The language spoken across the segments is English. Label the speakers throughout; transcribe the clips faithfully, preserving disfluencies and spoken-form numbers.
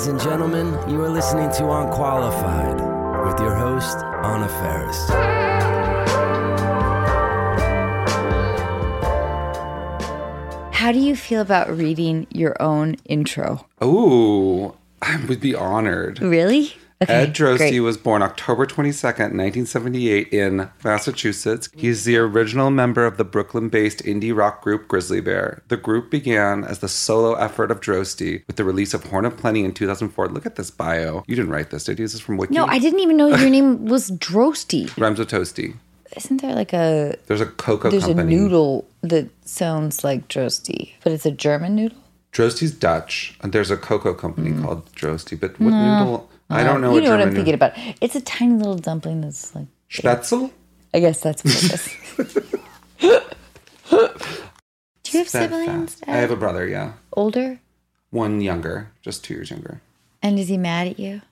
Speaker 1: Ladies and gentlemen, you are listening to Unqualified with your host, Anna Faris.
Speaker 2: How do you feel about reading your own intro?
Speaker 3: Oh, I would be honored.
Speaker 2: Really? Okay,
Speaker 3: Ed Drosty
Speaker 2: great.
Speaker 3: was born October twenty-second, nineteen seventy-eight in Massachusetts. He's the original member of the Brooklyn-based indie rock group Grizzly Bear. The group began as the solo effort of Drosty with the release of Horn of Plenty in two thousand four. Look at this bio. You didn't write this, did you? Is this from Wiki?
Speaker 2: No, I didn't even know your name was Drosty.
Speaker 3: Rhymes with Toasty.
Speaker 2: Isn't there like a...
Speaker 3: There's a cocoa
Speaker 2: There's
Speaker 3: company.
Speaker 2: a noodle that sounds like Drosty, but it's a German noodle?
Speaker 3: Drosty's Dutch. And there's a cocoa company mm. called Drosty. But what no. noodle... I don't know
Speaker 2: you
Speaker 3: what
Speaker 2: know what I'm
Speaker 3: noodle.
Speaker 2: thinking about. It's a tiny little dumpling that's like...
Speaker 3: Spätzle?
Speaker 2: I guess that's what it is. Do you have siblings?
Speaker 3: I have a brother, yeah.
Speaker 2: Older?
Speaker 3: One younger, just two years younger.
Speaker 2: And is he mad at you?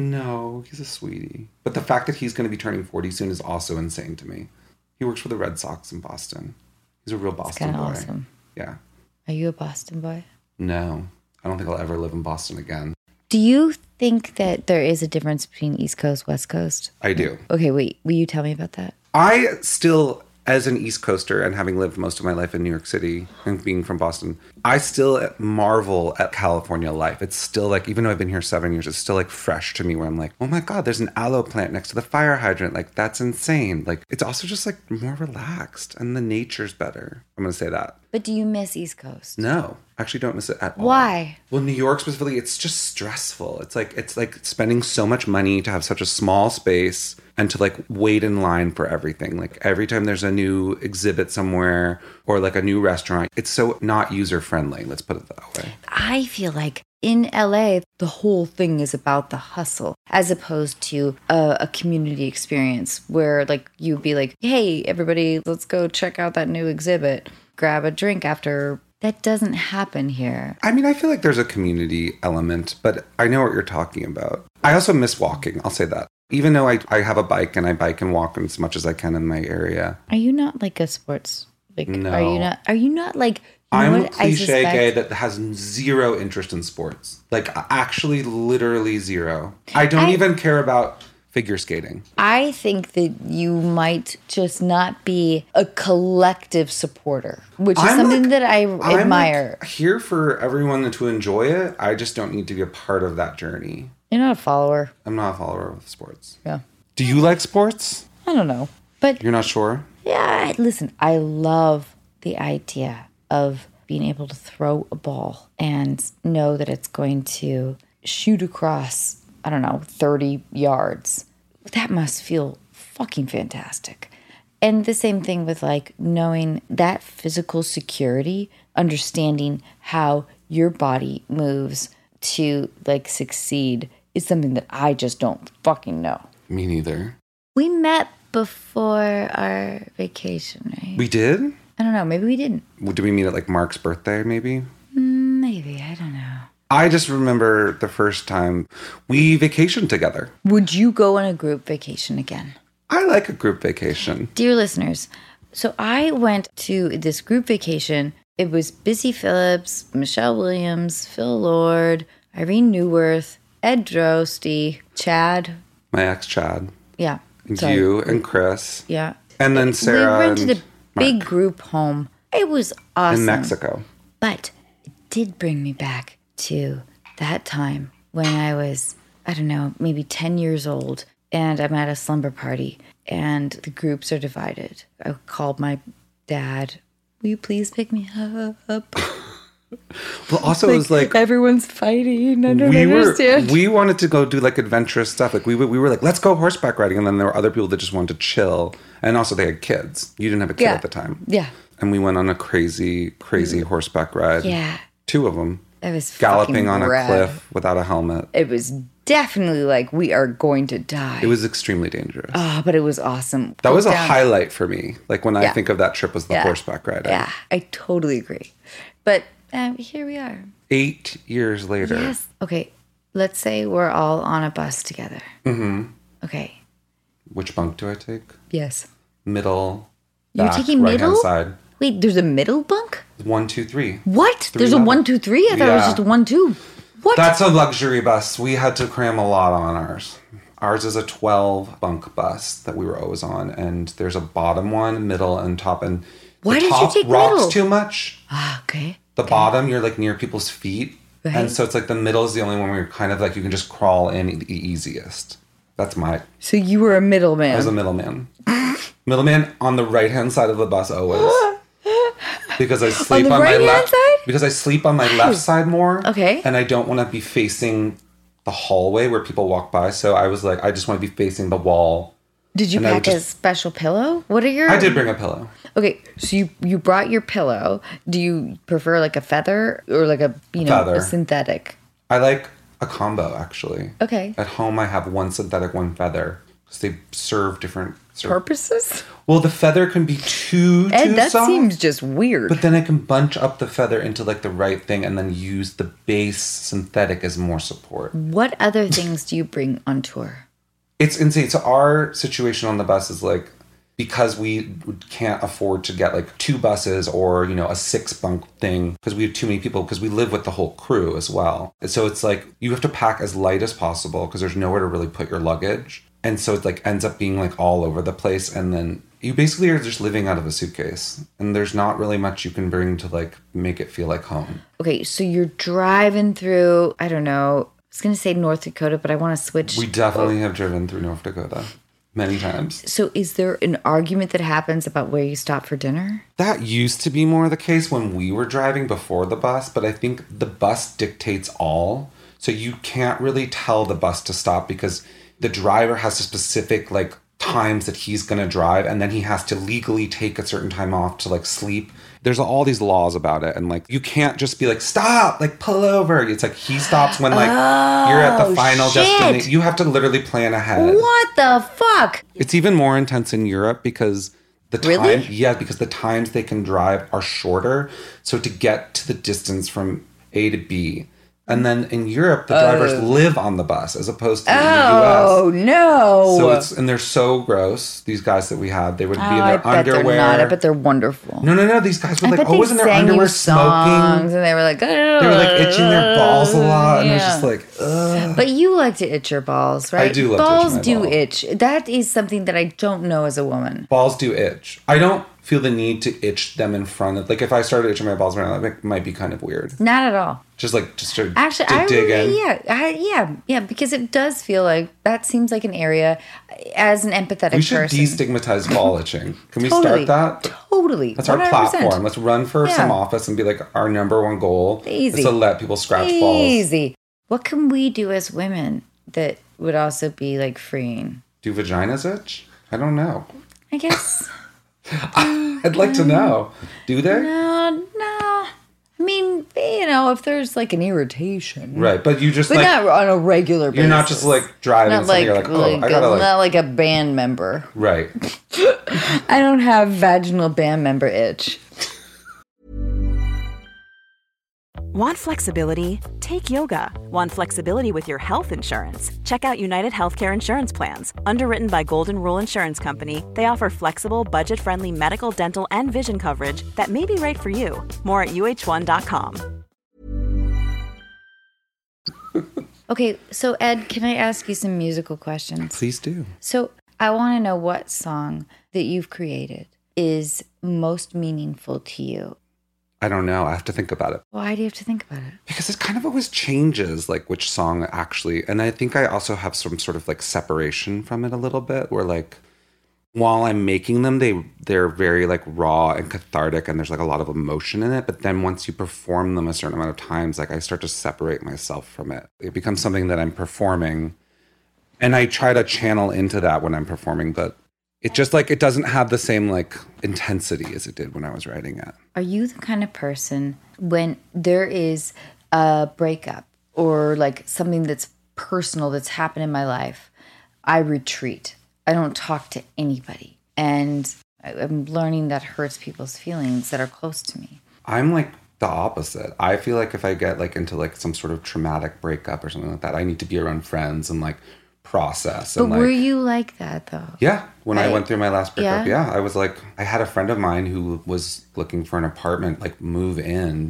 Speaker 3: No, he's a sweetie. But the fact that he's going to be turning forty soon is also insane to me. He works for the Red Sox in Boston. He's a real Boston boy.
Speaker 2: That's awesome.
Speaker 3: Yeah.
Speaker 2: Are you a Boston boy?
Speaker 3: No. I don't think I'll ever live in Boston again.
Speaker 2: Do you think that there is a difference between East Coast, West Coast?
Speaker 3: I do.
Speaker 2: Okay, wait. Will you tell me about that?
Speaker 3: I still, as an East Coaster and having lived most of my life in New York City and being from Boston, I still marvel at California life. It's still like, even though I've been here seven years, it's still like fresh to me where I'm like, oh my God, there's an aloe plant next to the fire hydrant. Like, that's insane. Like, it's also just like more relaxed and the nature's better. I'm going to say that.
Speaker 2: But do you miss East Coast?
Speaker 3: No, I actually don't miss it at all.
Speaker 2: Why?
Speaker 3: Well, New York specifically, it's just stressful. It's like it's like spending so much money to have such a small space and to like wait in line for everything. Like every time there's a new exhibit somewhere or like a new restaurant, it's so not user friendly. Let's put it that way.
Speaker 2: I feel like in L A, the whole thing is about the hustle as opposed to a, a community experience where like you'd be like, hey, everybody, let's go check out that new exhibit. Grab a drink after. That doesn't happen here.
Speaker 3: I mean, I feel like there's a community element, but I know what you're talking about. I also miss walking. I'll say that. Even though I, I have a bike and I bike and walk as much as I can in my area.
Speaker 2: Are you not like a sports? Like,
Speaker 3: no.
Speaker 2: Are you not? Are you not like? You know
Speaker 3: I'm a
Speaker 2: what I
Speaker 3: cliche
Speaker 2: suspect?
Speaker 3: gay that has zero interest in sports. Like, actually, literally zero. I don't
Speaker 2: I,
Speaker 3: even care about figure skating.
Speaker 2: I think that you might just not be a collective supporter, which is
Speaker 3: I'm
Speaker 2: something
Speaker 3: like,
Speaker 2: that I
Speaker 3: I'm
Speaker 2: admire.
Speaker 3: Like here for everyone to enjoy it. I just don't need to be a part of that journey.
Speaker 2: You're not a follower.
Speaker 3: I'm not a follower of sports.
Speaker 2: Yeah.
Speaker 3: Do you like sports?
Speaker 2: I don't know. But
Speaker 3: you're not sure?
Speaker 2: Yeah, listen, I love the idea of being able to throw a ball and know that it's going to shoot across, I don't know, thirty yards. That must feel fucking fantastic. And the same thing with like knowing that physical security, understanding how your body moves to like succeed is something that I just don't fucking know.
Speaker 3: Me neither.
Speaker 2: We met before our vacation, right?
Speaker 3: We did?
Speaker 2: I don't know. Maybe we didn't.
Speaker 3: Did we meet at like Mark's birthday, maybe?
Speaker 2: Maybe. I don't know.
Speaker 3: I just remember the first time we vacationed together.
Speaker 2: Would you go on a group vacation again?
Speaker 3: I like a group vacation.
Speaker 2: Dear listeners, so I went to this group vacation. It was Busy Phillips, Michelle Williams, Phil Lord, Irene Newworth, Ed Drosty, Chad.
Speaker 3: My ex Chad.
Speaker 2: Yeah.
Speaker 3: And
Speaker 2: sorry.
Speaker 3: you and Chris.
Speaker 2: Yeah.
Speaker 3: And then Sarah.
Speaker 2: We rented
Speaker 3: and
Speaker 2: a big
Speaker 3: Mark.
Speaker 2: group home. It was awesome.
Speaker 3: In Mexico.
Speaker 2: But it did bring me back to that time when I was, I don't know, maybe ten years old, and I'm at a slumber party, and the groups are divided. I called my dad, will you please pick me up?
Speaker 3: Well, also
Speaker 2: like,
Speaker 3: it was like
Speaker 2: everyone's fighting. I don't
Speaker 3: we
Speaker 2: understand.
Speaker 3: Were, we wanted to go do like adventurous stuff. Like we were, we were like, let's go horseback riding, and then there were other people that just wanted to chill, and also they had kids. You didn't have a kid
Speaker 2: yeah.
Speaker 3: at the time.
Speaker 2: Yeah.
Speaker 3: And we went on a crazy, crazy horseback ride.
Speaker 2: Yeah.
Speaker 3: Two of them.
Speaker 2: It was
Speaker 3: galloping on a
Speaker 2: rad.
Speaker 3: cliff without a helmet.
Speaker 2: It was definitely like we are going to die.
Speaker 3: It was extremely dangerous.
Speaker 2: Oh, but it was awesome.
Speaker 3: That
Speaker 2: Put
Speaker 3: was a
Speaker 2: down.
Speaker 3: highlight for me. Like when
Speaker 2: Yeah.
Speaker 3: I think of that trip was the
Speaker 2: Yeah.
Speaker 3: horseback riding.
Speaker 2: Yeah, I totally agree. But uh, here we are.
Speaker 3: Eight years later.
Speaker 2: Yes. Okay, let's say we're all on a bus together.
Speaker 3: Mm-hmm.
Speaker 2: Okay.
Speaker 3: Which bunk do I take?
Speaker 2: Yes.
Speaker 3: Middle.
Speaker 2: You're
Speaker 3: back,
Speaker 2: taking
Speaker 3: right-hand
Speaker 2: middle?
Speaker 3: side.
Speaker 2: Wait, there's a middle bunk?
Speaker 3: One, two, three.
Speaker 2: What?
Speaker 3: Three
Speaker 2: there's
Speaker 3: level.
Speaker 2: a one, two, three? I thought it was
Speaker 3: Yeah.
Speaker 2: just a one, two. What?
Speaker 3: That's a luxury bus. We had to cram a lot on ours. Ours is a twelve bunk bus that we were always on, and there's a bottom one, middle, and top. And
Speaker 2: Why
Speaker 3: the
Speaker 2: did
Speaker 3: top
Speaker 2: you take
Speaker 3: rocks
Speaker 2: middle?
Speaker 3: too much.
Speaker 2: Ah, okay.
Speaker 3: The
Speaker 2: okay.
Speaker 3: bottom, you're like near people's feet,
Speaker 2: Right.
Speaker 3: and so it's like the middle is the only one where you're kind of like you can just crawl in the easiest. That's my.
Speaker 2: So you were a middleman.
Speaker 3: I was a middleman. Middleman on the right hand side of the bus always. Because I sleep
Speaker 2: On the
Speaker 3: on, my
Speaker 2: right-hand
Speaker 3: left.
Speaker 2: side?
Speaker 3: Because I sleep on my left side more.
Speaker 2: Okay.
Speaker 3: And I don't want to be facing the hallway where people walk by. So I was like, I just want to be facing the wall.
Speaker 2: Did you
Speaker 3: and I
Speaker 2: pack
Speaker 3: would
Speaker 2: a
Speaker 3: just-
Speaker 2: special pillow? What are your...
Speaker 3: I did bring a pillow.
Speaker 2: Okay, so you you brought your pillow. Do you prefer like a feather or like a, you know,
Speaker 3: Feather.
Speaker 2: a synthetic?
Speaker 3: I like a combo actually.
Speaker 2: Okay.
Speaker 3: At home, I have one synthetic, one feather. Because they serve different... Serve.
Speaker 2: Purposes?
Speaker 3: Well, the feather can be too,
Speaker 2: Ed,
Speaker 3: too
Speaker 2: that
Speaker 3: soft.
Speaker 2: seems just weird.
Speaker 3: But then I can bunch up the feather into like the right thing and then use the base synthetic as more support.
Speaker 2: What other things do you bring on tour?
Speaker 3: It's insane. So our situation on the bus is like, because we can't afford to get like two buses or, you know, a six bunk thing because we have too many people because we live with the whole crew as well. And so it's like you have to pack as light as possible because there's nowhere to really put your luggage. And so it like ends up being like all over the place. And then you basically are just living out of a suitcase. And there's not really much you can bring to like make it feel like home.
Speaker 2: Okay, so you're driving through, I don't know, I was going to say North Dakota, but I want to switch.
Speaker 3: We definitely have driven through North Dakota many times.
Speaker 2: So is there an argument that happens about where you stop for dinner?
Speaker 3: That used to be more the case when we were driving before the bus, but I think the bus dictates all. So you can't really tell the bus to stop because the driver has a specific like times that he's going to drive, and then he has to legally take a certain time off to like sleep. There's all these laws about it, and like you can't just be like stop, like pull over. It's like he stops when like
Speaker 2: Oh,
Speaker 3: you're at the final
Speaker 2: shit.
Speaker 3: destination. You have to literally plan ahead.
Speaker 2: What the fuck?
Speaker 3: It's even more intense in Europe because the time,
Speaker 2: Really?
Speaker 3: yeah, because the times they can drive are shorter. So to get to the distance from A to B. And then in Europe, the drivers live on the bus as opposed to in the
Speaker 2: Oh,
Speaker 3: U S.
Speaker 2: no.
Speaker 3: So it's, and they're so gross, these guys that we had. They would be
Speaker 2: Oh,
Speaker 3: in
Speaker 2: I
Speaker 3: their
Speaker 2: bet
Speaker 3: underwear.
Speaker 2: they're not. I bet they're wonderful.
Speaker 3: No, no, no. These guys were
Speaker 2: I
Speaker 3: like
Speaker 2: bet
Speaker 3: always
Speaker 2: they
Speaker 3: in their
Speaker 2: sang
Speaker 3: underwear
Speaker 2: you songs,
Speaker 3: smoking.
Speaker 2: and they were like,
Speaker 3: They were like itching their balls a lot. And I was
Speaker 2: Yeah.
Speaker 3: just like, ugh.
Speaker 2: But you like to itch your balls, right?
Speaker 3: do love to itch
Speaker 2: balls
Speaker 3: my
Speaker 2: do
Speaker 3: balls.
Speaker 2: itch. That is something that I don't know as a woman.
Speaker 3: Balls do itch. I don't feel the need to itch them in front of, like if I started itching my balls right now, that might be kind of weird.
Speaker 2: Not at all.
Speaker 3: Just like, just to,
Speaker 2: Actually,
Speaker 3: to
Speaker 2: I
Speaker 3: dig
Speaker 2: really,
Speaker 3: in.
Speaker 2: yeah, I, yeah, yeah, because it does feel like that seems like an area as an empathetic
Speaker 3: We should
Speaker 2: person.
Speaker 3: destigmatize ball itching. Can we
Speaker 2: Totally.
Speaker 3: start that?
Speaker 2: Totally.
Speaker 3: That's our
Speaker 2: one hundred percent.
Speaker 3: platform. Let's run for
Speaker 2: Yeah.
Speaker 3: some office and be like, our number one goal
Speaker 2: Easy.
Speaker 3: is to let people scratch balls.
Speaker 2: Easy. What can we do as women that would also be like freeing?
Speaker 3: Do vaginas itch? I don't know.
Speaker 2: I guess.
Speaker 3: I'd like to know. Do they?
Speaker 2: No, no. I mean, you know, if there's like an irritation.
Speaker 3: Right, but you just
Speaker 2: But
Speaker 3: like,
Speaker 2: not on a regular basis.
Speaker 3: you're not just like driving
Speaker 2: Not
Speaker 3: something,
Speaker 2: like,
Speaker 3: you're like, oh,
Speaker 2: like
Speaker 3: I gotta
Speaker 2: a,
Speaker 3: like,
Speaker 2: not like a band member.
Speaker 3: right.
Speaker 2: I don't have vaginal band member itch.
Speaker 4: Want flexibility? Take yoga. Want flexibility with your health insurance? Check out United Healthcare Insurance Plans. Underwritten by Golden Rule Insurance Company, they offer flexible, budget-friendly medical, dental, and vision coverage that may be right for you. More at U H one dot com.
Speaker 2: Okay, so Ed, can I ask you some musical questions?
Speaker 3: Please do.
Speaker 2: So I want to know what song that you've created is most meaningful to you.
Speaker 3: I don't know. I have to think about it.
Speaker 2: Why do you have to think about it?
Speaker 3: Because it kind of always changes, like which song actually. And I think I also have some sort of like separation from it a little bit, where like while I'm making them, they they're very like raw and cathartic, and there's like a lot of emotion in it. But then once you perform them a certain amount of times, like I start to separate myself from it. It becomes something that I'm performing, and I try to channel into that when I'm performing, but it just like it doesn't have the same like intensity as it did when I was writing it.
Speaker 2: Are you the kind of person when there is a breakup or like something that's personal that's happened in my life, I retreat. I don't talk to anybody. And I'm learning that hurts people's feelings that are close to me.
Speaker 3: I'm like the opposite. I feel like if I get like into like some sort of traumatic breakup or something like that, I need to be around friends and like process.
Speaker 2: But
Speaker 3: And like,
Speaker 2: were you like that though?
Speaker 3: yeah, when I
Speaker 2: Right.
Speaker 3: went through my last breakup,
Speaker 2: Yeah?
Speaker 3: yeah, I was like, I had a friend of mine who was looking for an apartment, like move in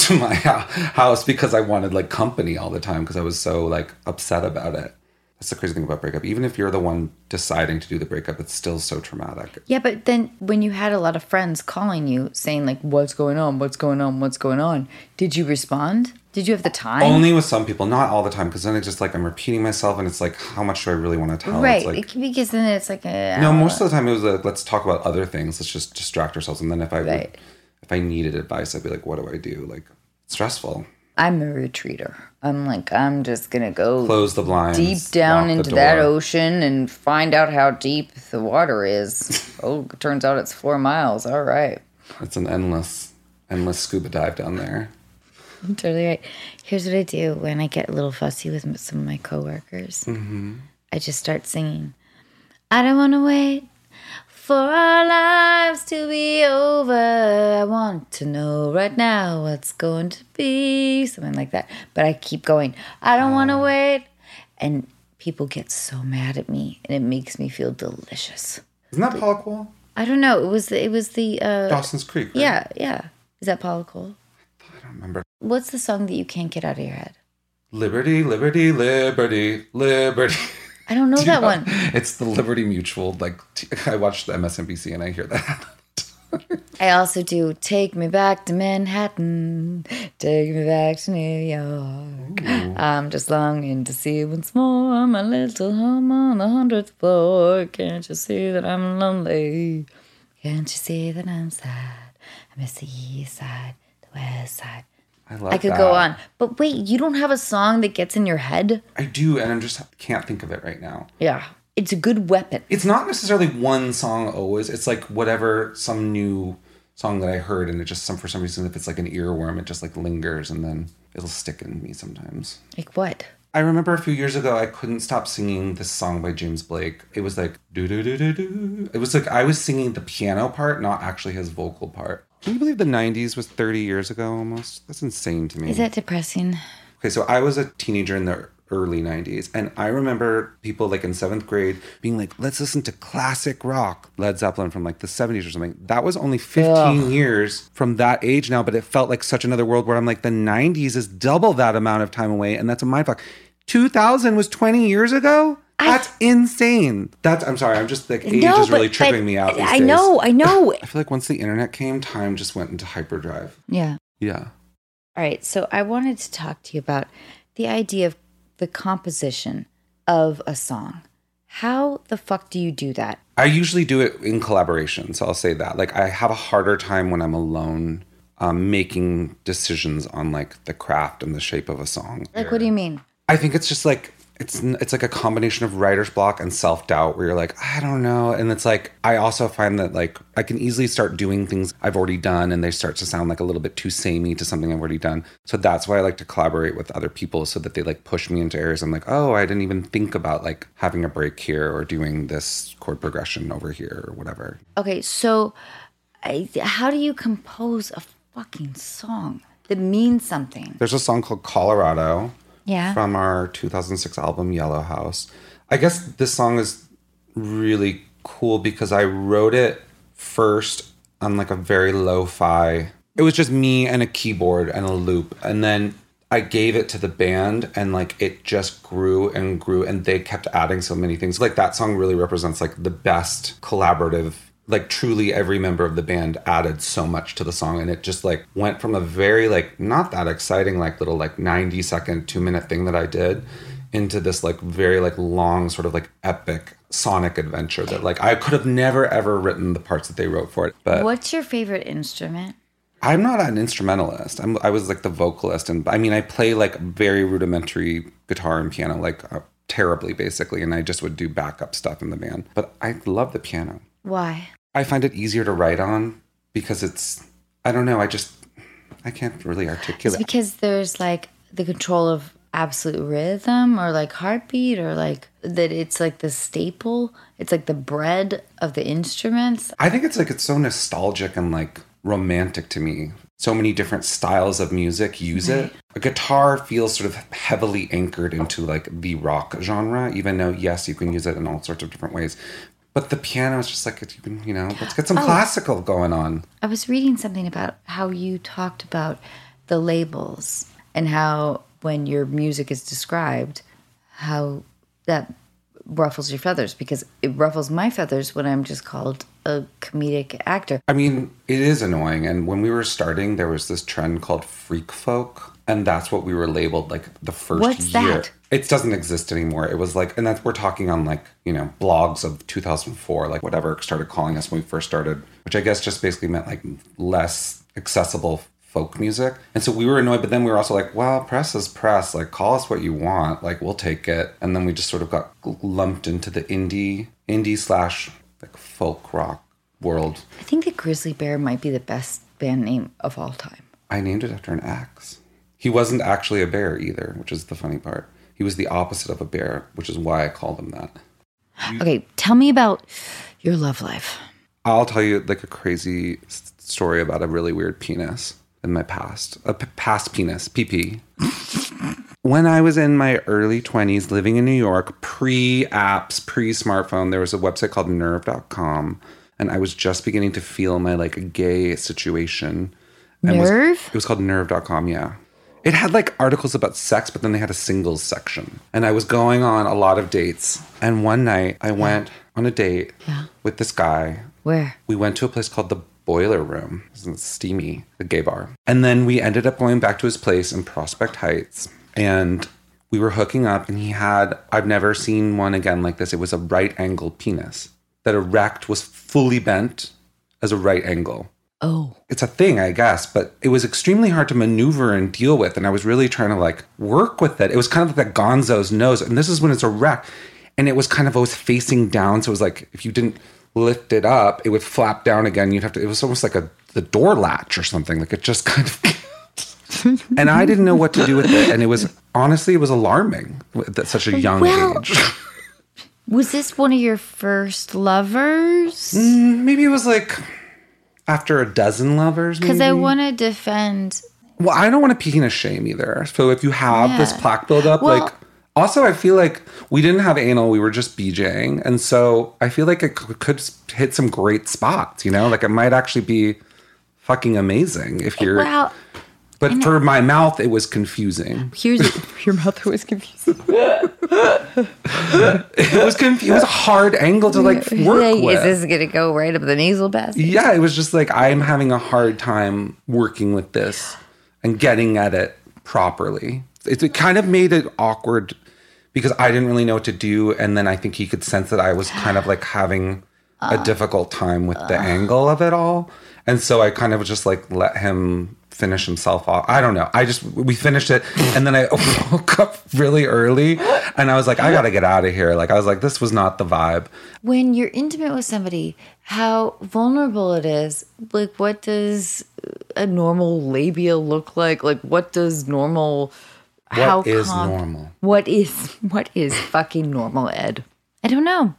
Speaker 3: to my house because I wanted like company all the time because I was so like upset about it. That's the crazy thing about breakup. Even if you're the one deciding to do the breakup, it's still so traumatic.
Speaker 2: Yeah, but then when you had a lot of friends calling you saying like, what's going on? What's going on? What's going on? Did you respond? Did you have the time?
Speaker 3: Only with some people, not all the time, because then it's just like I'm repeating myself and it's like, how much do I really want to tell?
Speaker 2: Right,
Speaker 3: It's like,
Speaker 2: it- because then it's like a...
Speaker 3: no, most of the time it was like, let's talk about other things. Let's just distract ourselves. And then if I would,
Speaker 2: Right.
Speaker 3: if I needed advice, I'd be like, what do I do? Like, it's stressful.
Speaker 2: I'm a retreater. I'm like, I'm just going to go
Speaker 3: Close the blinds.
Speaker 2: deep down
Speaker 3: lock the
Speaker 2: into that
Speaker 3: door.
Speaker 2: ocean and find out how deep the water is. Oh, it turns out it's four miles. All right.
Speaker 3: It's an endless, endless scuba dive down there.
Speaker 2: Totally right. Here's what I do when I get a little fussy with some of my coworkers.
Speaker 3: Mm-hmm.
Speaker 2: I just start singing. I don't want to wait for our lives to be over. I want to know right now what's going to be. Something like that. But I keep going. I don't want to wait. And people get so mad at me, and it makes me feel delicious.
Speaker 3: Isn't that Paula Cole?
Speaker 2: I don't know. It was the, it was the uh,
Speaker 3: Dawson's Creek, right?
Speaker 2: yeah, yeah. Is that Paula Cole?
Speaker 3: I don't remember.
Speaker 2: What's the song that you can't get out of your head?
Speaker 3: Liberty, liberty, liberty, liberty.
Speaker 2: I don't know
Speaker 3: Do you
Speaker 2: that
Speaker 3: know-
Speaker 2: one.
Speaker 3: It's the Liberty Mutual. Like, t- I watched the M S N B C and I hear that.
Speaker 2: I also do Take Me Back to Manhattan, Take Me Back to New York. I'm just longing to see once more my little home on the hundredth floor. Can't you see that I'm lonely? Can't you see that I'm sad? I miss the east side, the west side.
Speaker 3: I love
Speaker 2: I could
Speaker 3: that.
Speaker 2: go on. But wait, you don't have a song that gets in your head?
Speaker 3: I do, and I just can't think of it right now.
Speaker 2: Yeah. It's a good weapon.
Speaker 3: It's not necessarily one song always. It's like whatever, some new song that I heard, and it just, some for some reason, if it's like an earworm, it just like lingers, and then it'll stick in me sometimes.
Speaker 2: Like what?
Speaker 3: I remember a few years ago, I couldn't stop singing this song by James Blake. It was like, do do do do do. It was like I was singing the piano part, not actually his vocal part. Can you believe the nineties was thirty years ago almost? That's insane to me.
Speaker 2: Is that depressing?
Speaker 3: Okay, so I was a teenager in the early nineties, and I remember people like in seventh grade being like, let's listen to classic rock, Led Zeppelin from like the seventies or something. That was only fifteen
Speaker 2: Ugh.
Speaker 3: years from that age now, but it felt like such another world where I'm like, the nineties is double that amount of time away, and that's a mindfuck. two thousand was twenty years ago? That's insane. That's, I'm sorry, I'm just like, age
Speaker 2: No,
Speaker 3: is really
Speaker 2: but-
Speaker 3: tripping
Speaker 2: but
Speaker 3: me out these
Speaker 2: I
Speaker 3: days.
Speaker 2: know, I know.
Speaker 3: I feel like once the internet came, time just went into hyperdrive.
Speaker 2: Yeah.
Speaker 3: Yeah.
Speaker 2: All right, so I wanted to talk to you about the idea of the composition of a song. How the fuck do you do that?
Speaker 3: I usually do it in collaboration, so I'll say that. Like, I have a harder time when I'm alone um, making decisions on, like, the craft and the shape of a song.
Speaker 2: Like, what do you mean?
Speaker 3: I think it's just, like, it's it's like a combination of writer's block and self-doubt where you're like, I don't know. And it's like, I also find that, like, I can easily start doing things I've already done and they start to sound like a little bit too samey to something I've already done. So that's why I like to collaborate with other people so that they, like, push me into areas I'm like, oh, I didn't even think about, like, having a break here or doing this chord progression over here or whatever.
Speaker 2: Okay, so I, how do you compose a fucking song that means something?
Speaker 3: There's a song called Colorado.
Speaker 2: Yeah.
Speaker 3: From our two thousand six album Yellow House. I guess this song is really cool because I wrote it first on like a very lo-fi. It was just me and a keyboard and a loop. And then I gave it to the band and like it just grew and grew and they kept adding so many things. Like that song really represents like the best collaborative, like truly every member of the band added so much to the song, and it just like went from a very like not that exciting like little like ninety second two minute thing that I did into this like very like long sort of like epic sonic adventure that like I could have never ever written the parts that they wrote for it. But
Speaker 2: What's your favorite instrument?
Speaker 3: I'm not an instrumentalist. I'm I was like the vocalist, and I mean I play like very rudimentary guitar and piano like uh, terribly basically, and I just would do backup stuff in the band. But I love the piano.
Speaker 2: Why?
Speaker 3: I find it easier to write on because it's, I don't know, I just, I can't really
Speaker 2: It's
Speaker 3: articulate.
Speaker 2: because there's like the control of absolute rhythm or like heartbeat or like that it's like the staple. It's like the bread of the instruments.
Speaker 3: I think it's like, it's so nostalgic and like romantic to me. So many different styles of music use it. A guitar feels sort of heavily anchored into like the rock genre, even though, yes, you can use it in all sorts of different ways. But the piano is just like, you can, you know, let's get some
Speaker 2: Oh.
Speaker 3: classical going on.
Speaker 2: I was reading something about how you talked about the labels and how when your music is described, how that ruffles your feathers, because it ruffles my feathers when I'm just called a comedic actor.
Speaker 3: I mean, it is annoying. And when we were starting, there was this trend called freak folk. And that's what we were labeled like the first
Speaker 2: What's
Speaker 3: year.
Speaker 2: that?
Speaker 3: It doesn't exist anymore. It was like, and that's, we're talking on like, you know, blogs of two thousand four, like whatever started calling us when we first started, which I guess just basically meant like less accessible folk music. And so we were annoyed, but then we were also like, well, press is press. Like, call us what you want. Like, we'll take it. And then we just sort of got lumped into the indie, indie slash like folk rock world.
Speaker 2: I think that Grizzly Bear might be the best band name of all time.
Speaker 3: I named it after an axe. He wasn't actually a bear either, which is the funny part. He was the opposite of a bear, which is why I called him that.
Speaker 2: Okay, tell me about your love life.
Speaker 3: I'll tell you like a crazy s- story about a really weird penis in my past. A p- past penis, P P. When I was in my early twenties living in New York, pre-apps, pre-smartphone, there was a website called nerve dot com. And I was just beginning to feel my like gay situation. And
Speaker 2: Nerve?
Speaker 3: Was, it was called nerve dot com, yeah. It had like articles about sex, but then they had a singles section. And I was going on a lot of dates. And one night I went on a date
Speaker 2: Yeah.
Speaker 3: with this guy.
Speaker 2: Where?
Speaker 3: We went to a place called the Boiler Room. It's steamy, the gay bar. And then we ended up going back to his place in Prospect Heights. And we were hooking up and he had, I've never seen one again like this. It was a right angle penis that erect, was fully bent as a right angle.
Speaker 2: Oh.
Speaker 3: It's a thing, I guess, but it was extremely hard to maneuver and deal with. And I was really trying to like work with it. It was kind of like that Gonzo's nose. And this is when it's erect. And it was kind of always facing down. So it was like, if you didn't lift it up, it would flap down again. You'd have to, it was almost like a, the door latch or something. Like it just kind of, and I didn't know what to do with it. And it was, honestly, it was alarming at such a young
Speaker 2: Well,
Speaker 3: age.
Speaker 2: Was this one of your first lovers?
Speaker 3: Maybe it was like after a dozen lovers.
Speaker 2: Because I
Speaker 3: maybe?
Speaker 2: want to defend.
Speaker 3: Well, I don't want to penis shame either. So if you have
Speaker 2: Yeah.
Speaker 3: this plaque buildup,
Speaker 2: Well-
Speaker 3: like, also I feel like we didn't have anal, we were just BJing. And so I feel like it c- could hit some great spots, you know? Like it might actually be fucking amazing if you're,
Speaker 2: Well,
Speaker 3: but for my mouth, it was confusing.
Speaker 2: here's your mouth was confusing.
Speaker 3: It was conf- it was a hard angle to like work
Speaker 2: Like,
Speaker 3: with.
Speaker 2: is this gonna go right up the nasal passage?
Speaker 3: Yeah, it was just like, I'm having a hard time working with this and getting at it properly. It, it kind of made it awkward because I didn't really know what to do. And then I think he could sense that I was kind of like having a difficult time with the angle of it all. And so I kind of just like let him finish himself off. I don't know. I just, we finished it. And then I woke up really early and I was like, I got to get out of here. Like, I was like, this was not the vibe.
Speaker 2: When you're intimate with somebody, how vulnerable it is. Like, what does a normal labia look like? Like, what does normal?
Speaker 3: What is normal?
Speaker 2: What is what is fucking normal, Ed? I don't know.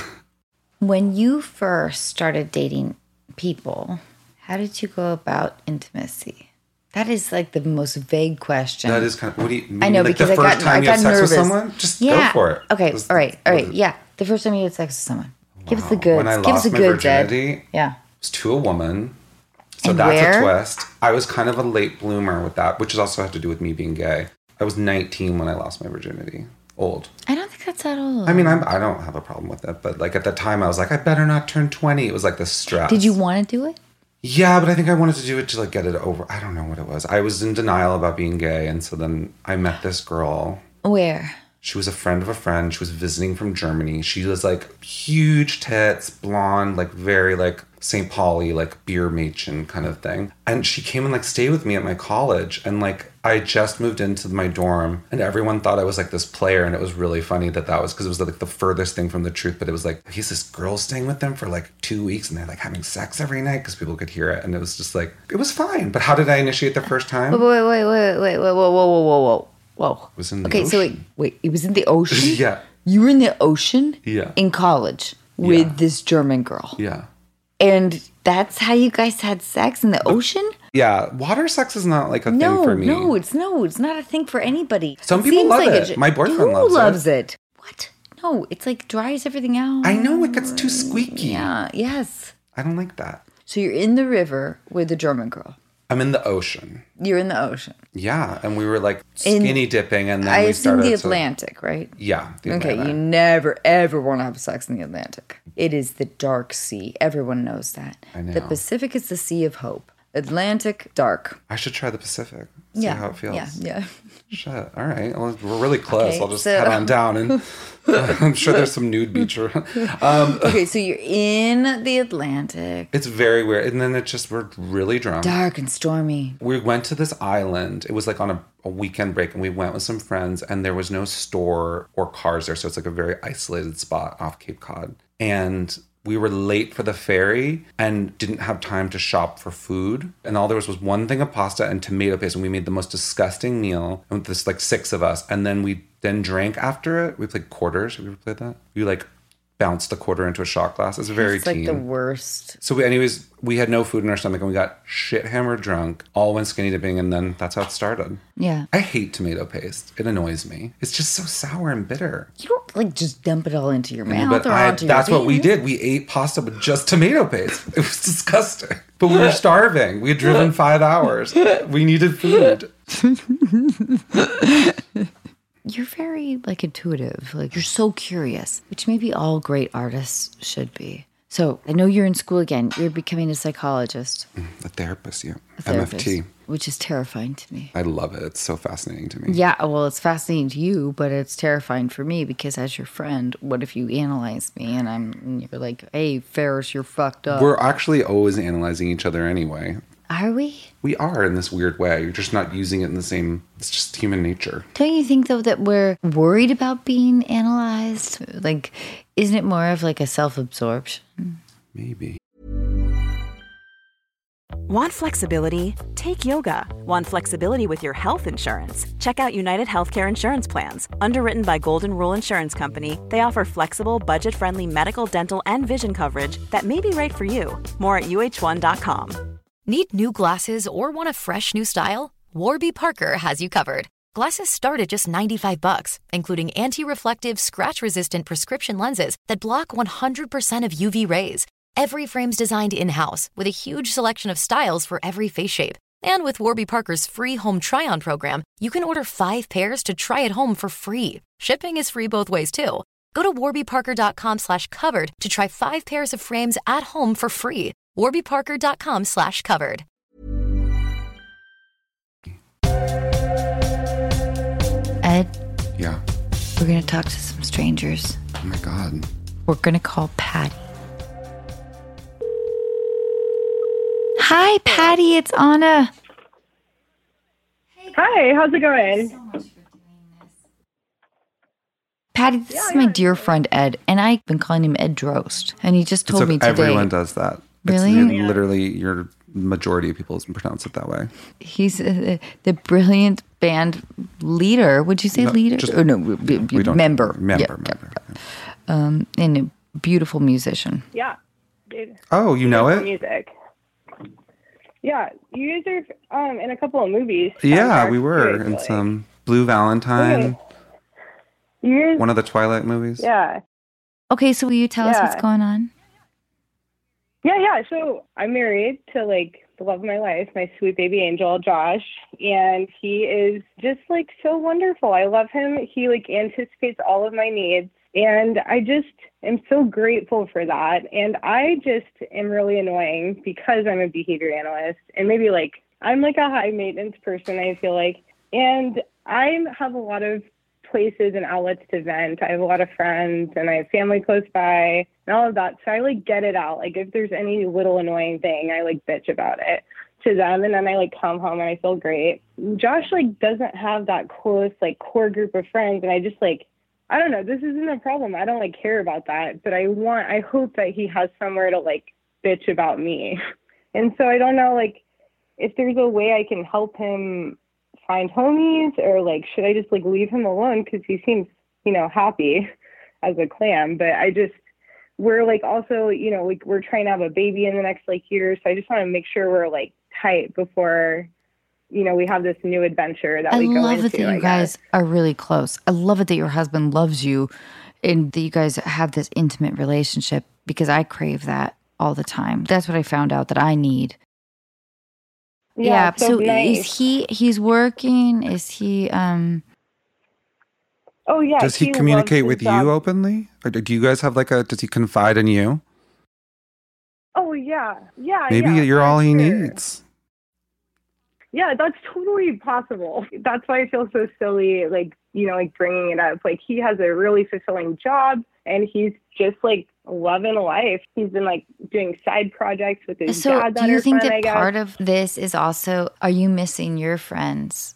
Speaker 2: When you first started dating people, how did you go about intimacy? That is like the most vague question.
Speaker 3: That is kind of, what do you mean?
Speaker 2: I know,
Speaker 3: like
Speaker 2: because
Speaker 3: the
Speaker 2: I
Speaker 3: first
Speaker 2: got,
Speaker 3: time
Speaker 2: I
Speaker 3: you
Speaker 2: got
Speaker 3: had sex
Speaker 2: nervous.
Speaker 3: with someone? Just
Speaker 2: yeah.
Speaker 3: go for it.
Speaker 2: Okay.
Speaker 3: Was-
Speaker 2: all right. All right.
Speaker 3: was-
Speaker 2: Yeah. The first time you had sex with someone. Give us the
Speaker 3: Wow.
Speaker 2: goods.
Speaker 3: When I
Speaker 2: Give us
Speaker 3: lost
Speaker 2: the
Speaker 3: my
Speaker 2: goods, Ed.
Speaker 3: virginity,
Speaker 2: Yeah.
Speaker 3: it was to a woman. So
Speaker 2: And
Speaker 3: that's
Speaker 2: where?
Speaker 3: a twist. I was kind of a late bloomer with that, which also had to do with me being gay. I was nineteen when I lost my virginity. Old.
Speaker 2: I don't think that's that old.
Speaker 3: I mean, I'm, I don't have a problem with it, but like at the time I was like, I better not turn twenty. It was like the stress.
Speaker 2: Did you want to do it?
Speaker 3: Yeah, but I think I wanted to do it to like get it over. I don't know what it was. I was in denial about being gay. And so then I met this girl.
Speaker 2: Where?
Speaker 3: She was a friend of a friend. She was visiting from Germany. She was like huge tits, blonde, like very like Saint Pauli, like beer matron kind of thing. And she came and like stayed with me at my college. And like I just moved into my dorm and everyone thought I was like this player. And it was really funny that that was because it was like the furthest thing from the truth. But it was like, he's this girl staying with them for like two weeks and they're like having sex every night because people could hear it. And it was just like, it was fine. But how did I initiate the first time?
Speaker 2: Wait, wait, wait, wait, wait, wait, whoa, whoa, whoa, whoa, whoa, whoa.
Speaker 3: It was in the
Speaker 2: okay, so wait,
Speaker 3: ocean.
Speaker 2: wait, it was in the ocean?
Speaker 3: Yeah.
Speaker 2: You were in the ocean?
Speaker 3: Yeah.
Speaker 2: In college with
Speaker 3: Yeah.
Speaker 2: this German girl.
Speaker 3: Yeah.
Speaker 2: And that's how you guys had sex in the ocean?
Speaker 3: Yeah. Water sex is not like a
Speaker 2: No,
Speaker 3: thing for me.
Speaker 2: no, it's no, it's not a thing for anybody.
Speaker 3: Some
Speaker 2: It
Speaker 3: people
Speaker 2: seems
Speaker 3: love
Speaker 2: like
Speaker 3: it.
Speaker 2: j-
Speaker 3: My boyfriend
Speaker 2: Who
Speaker 3: loves it.
Speaker 2: loves it. What? No, it's like dries everything out.
Speaker 3: I know it gets too squeaky.
Speaker 2: Yeah, yes.
Speaker 3: I don't like that.
Speaker 2: So you're in the river with the German girl.
Speaker 3: I'm in the ocean.
Speaker 2: You're in the ocean.
Speaker 3: Yeah, and we were like skinny
Speaker 2: in,
Speaker 3: dipping, and then
Speaker 2: I
Speaker 3: we
Speaker 2: assume
Speaker 3: started
Speaker 2: the
Speaker 3: to,
Speaker 2: Atlantic, right?
Speaker 3: Yeah. The
Speaker 2: okay,
Speaker 3: Atlantic.
Speaker 2: you never ever want to have sex in the Atlantic. It is the dark sea. Everyone knows that.
Speaker 3: I know.
Speaker 2: The Pacific is the sea of hope. Atlantic, dark.
Speaker 3: I should try the Pacific. See
Speaker 2: yeah.
Speaker 3: how it feels.
Speaker 2: Yeah, yeah.
Speaker 3: Shit. All right. Well, we're really close.
Speaker 2: Okay,
Speaker 3: I'll just
Speaker 2: so-
Speaker 3: head on down, and I'm sure there's some nude beach around. Um,
Speaker 2: Okay, so you're in the Atlantic.
Speaker 3: it's very weird, and then it just we're really drunk.
Speaker 2: Dark and stormy.
Speaker 3: We went to this island. It was like on a, a weekend break, and we went with some friends, and there was no store or cars there, so it's like a very isolated spot off Cape Cod. And we were late for the ferry and didn't have time to shop for food. And all there was was one thing of pasta and tomato paste. And we made the most disgusting meal. And there's like six of us. And then we then drank after it. We played quarters. Have you ever played that? You like bounced the quarter into a shot glass. It's very
Speaker 2: It's like
Speaker 3: teen.
Speaker 2: the worst.
Speaker 3: So we, anyways, we had no food in our stomach and we got shit hammered drunk. All went skinny dipping, and then that's how it started.
Speaker 2: Yeah.
Speaker 3: I hate tomato paste. It annoys me. It's just so sour and bitter.
Speaker 2: You don't like just dump it all into your mouth
Speaker 3: But
Speaker 2: or
Speaker 3: I,
Speaker 2: onto your
Speaker 3: that's what we
Speaker 2: penis.
Speaker 3: did. We ate pasta with just tomato paste. It was disgusting. But we were starving. We had driven five hours. We needed food.
Speaker 2: You're very like intuitive. Like you're so curious, which maybe all great artists should be. So I know you're in school again. You're becoming a psychologist,
Speaker 3: The therapist, yeah.
Speaker 2: a therapist,
Speaker 3: M F T.
Speaker 2: which is terrifying to me.
Speaker 3: I love it. It's so fascinating to me.
Speaker 2: Yeah, well, it's fascinating to you, but it's terrifying for me because as your friend, what if you analyze me and I'm and you're like, hey, Ferris, you're fucked up.
Speaker 3: We're actually always analyzing each other anyway.
Speaker 2: Are we?
Speaker 3: We are in this weird way. You're just not using it in the same, it's just human nature.
Speaker 2: Don't you think, though, that we're worried about being analyzed? Like, isn't it more of like a self-absorption?
Speaker 3: Maybe.
Speaker 4: Want flexibility? Take yoga. Want flexibility with your health insurance? Check out United Healthcare Insurance Plans. Underwritten by Golden Rule Insurance Company, they offer flexible, budget-friendly medical, dental, and vision coverage that may be right for you. More at U H one dot com.
Speaker 5: Need new glasses or want a fresh new style? Warby Parker has you covered. Glasses start at just ninety-five bucks, including anti-reflective, scratch-resistant prescription lenses that block one hundred percent of U V rays. Every frame's designed in-house with a huge selection of styles for every face shape. And with Warby Parker's free home try-on program, you can order five pairs to try at home for free. Shipping is free both ways, too. Go to warbyparker.com slash covered to try five pairs of frames at home for free. warbyparker.com slash covered.
Speaker 2: Ed,
Speaker 3: Yeah.
Speaker 2: we're going to talk to some strangers.
Speaker 3: Oh my God.
Speaker 2: We're going to call Patty. Hi, Patty. It's Anna.
Speaker 6: Hi, how's it going?
Speaker 2: Patty, this is my dear friend Ed, and I've been calling him Ed Drost. And he just told
Speaker 3: So
Speaker 2: me today.
Speaker 3: everyone does that.
Speaker 2: Really?
Speaker 3: It's you- literally your majority of people pronounce it that way.
Speaker 2: He's uh, the brilliant band leader. Would you say
Speaker 3: No,
Speaker 2: leader?
Speaker 3: just-
Speaker 2: Or no, b- b-
Speaker 3: We don't
Speaker 2: member.
Speaker 3: Member.
Speaker 2: Yeah,
Speaker 3: member.
Speaker 2: yeah. Um, and a beautiful musician.
Speaker 6: Yeah, dude.
Speaker 3: Oh, you know it?
Speaker 6: Music. Yeah, you guys are um, in a couple of movies.
Speaker 3: Yeah,
Speaker 6: soundtracks
Speaker 3: we were
Speaker 6: too, I
Speaker 3: in
Speaker 6: feel
Speaker 3: some Blue Valentine,
Speaker 6: Okay. You guys,
Speaker 3: one of the Twilight movies.
Speaker 6: yeah,
Speaker 2: Okay, so will you tell us
Speaker 6: Yeah.
Speaker 2: what's going on?
Speaker 6: yeah, yeah. So I'm married to like the love of my life, my sweet baby angel, Josh, and he is just like so wonderful. I love him. He like anticipates all of my needs, and I just am so grateful for that. And I just am really annoying because I'm a behavior analyst, and maybe like I'm like a high maintenance person, I feel like, and I have a lot of places and outlets to vent. I have a lot of friends and I have family close by and all of that. So I like get it out. Like if there's any little annoying thing, I like bitch about it to them. And then I like come home and I feel great. Josh like doesn't have that close like core group of friends. And I just like, I don't know, this isn't a problem. I don't like care about that, but I want, I hope that he has somewhere to like bitch about me. And so I don't know, like if there's a way I can help him find homies, or like should I just like leave him alone because he seems, you know, happy as a clam. But I just, we're like also, you know, like we're trying to have a baby in the next like year, so I just want to make sure we're like tight before, you know, we have this new adventure that
Speaker 2: I
Speaker 6: we go
Speaker 2: love
Speaker 6: into.
Speaker 2: it that you
Speaker 6: I
Speaker 2: guys
Speaker 6: guess.
Speaker 2: are really close. I love it that your husband loves you and that you guys have this intimate relationship, because I crave that all the time. That's what I found out that I need. Yeah.
Speaker 6: so
Speaker 2: So
Speaker 6: nice.
Speaker 2: is he? He's working. Is he? Um.
Speaker 6: Oh yeah.
Speaker 3: Does he,
Speaker 6: loves
Speaker 3: communicate
Speaker 6: his
Speaker 3: with
Speaker 6: job.
Speaker 3: you openly? Or do you guys have like a, does he confide in you?
Speaker 6: Oh yeah, yeah.
Speaker 3: Maybe
Speaker 6: yeah,
Speaker 3: you're
Speaker 6: for
Speaker 3: all he
Speaker 6: sure.
Speaker 3: needs.
Speaker 6: Yeah, that's totally possible. That's why I feel so silly, like, you know, like bringing it up. Like, he has a really fulfilling job and he's just like loving life. He's been like doing side projects with his
Speaker 2: So
Speaker 6: dad that
Speaker 2: do you
Speaker 6: are
Speaker 2: think
Speaker 6: fun,
Speaker 2: that
Speaker 6: I guess.
Speaker 2: part of this is also? Are you missing your friends?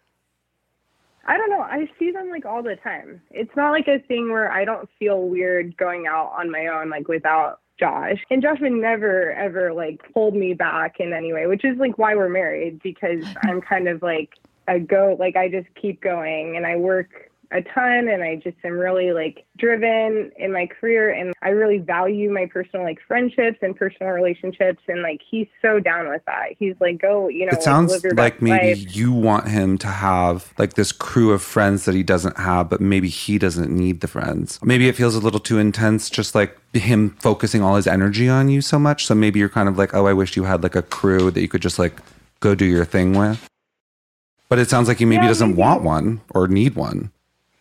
Speaker 6: I don't know. I see them like all the time. It's not like a thing where I don't feel weird going out on my own, like without Josh. And Josh would never, ever like hold me back in any way, which is like why we're married, because I'm kind of like a go, like I just keep going and I work a ton and I just am really like driven in my career and I really value my personal like friendships and personal relationships, and like he's so down with that. He's like, go, you know,
Speaker 3: It sounds
Speaker 6: live your
Speaker 3: like
Speaker 6: best
Speaker 3: maybe
Speaker 6: life.
Speaker 3: you want him to have like this crew of friends that he doesn't have, but maybe he doesn't need the friends. Maybe it feels a little too intense, just like him focusing all his energy on you so much. So maybe you're kind of like, oh, I wish you had like a crew that you could just like go do your thing with. But it sounds like he maybe
Speaker 6: Yeah,
Speaker 3: doesn't
Speaker 6: maybe.
Speaker 3: want one or need one.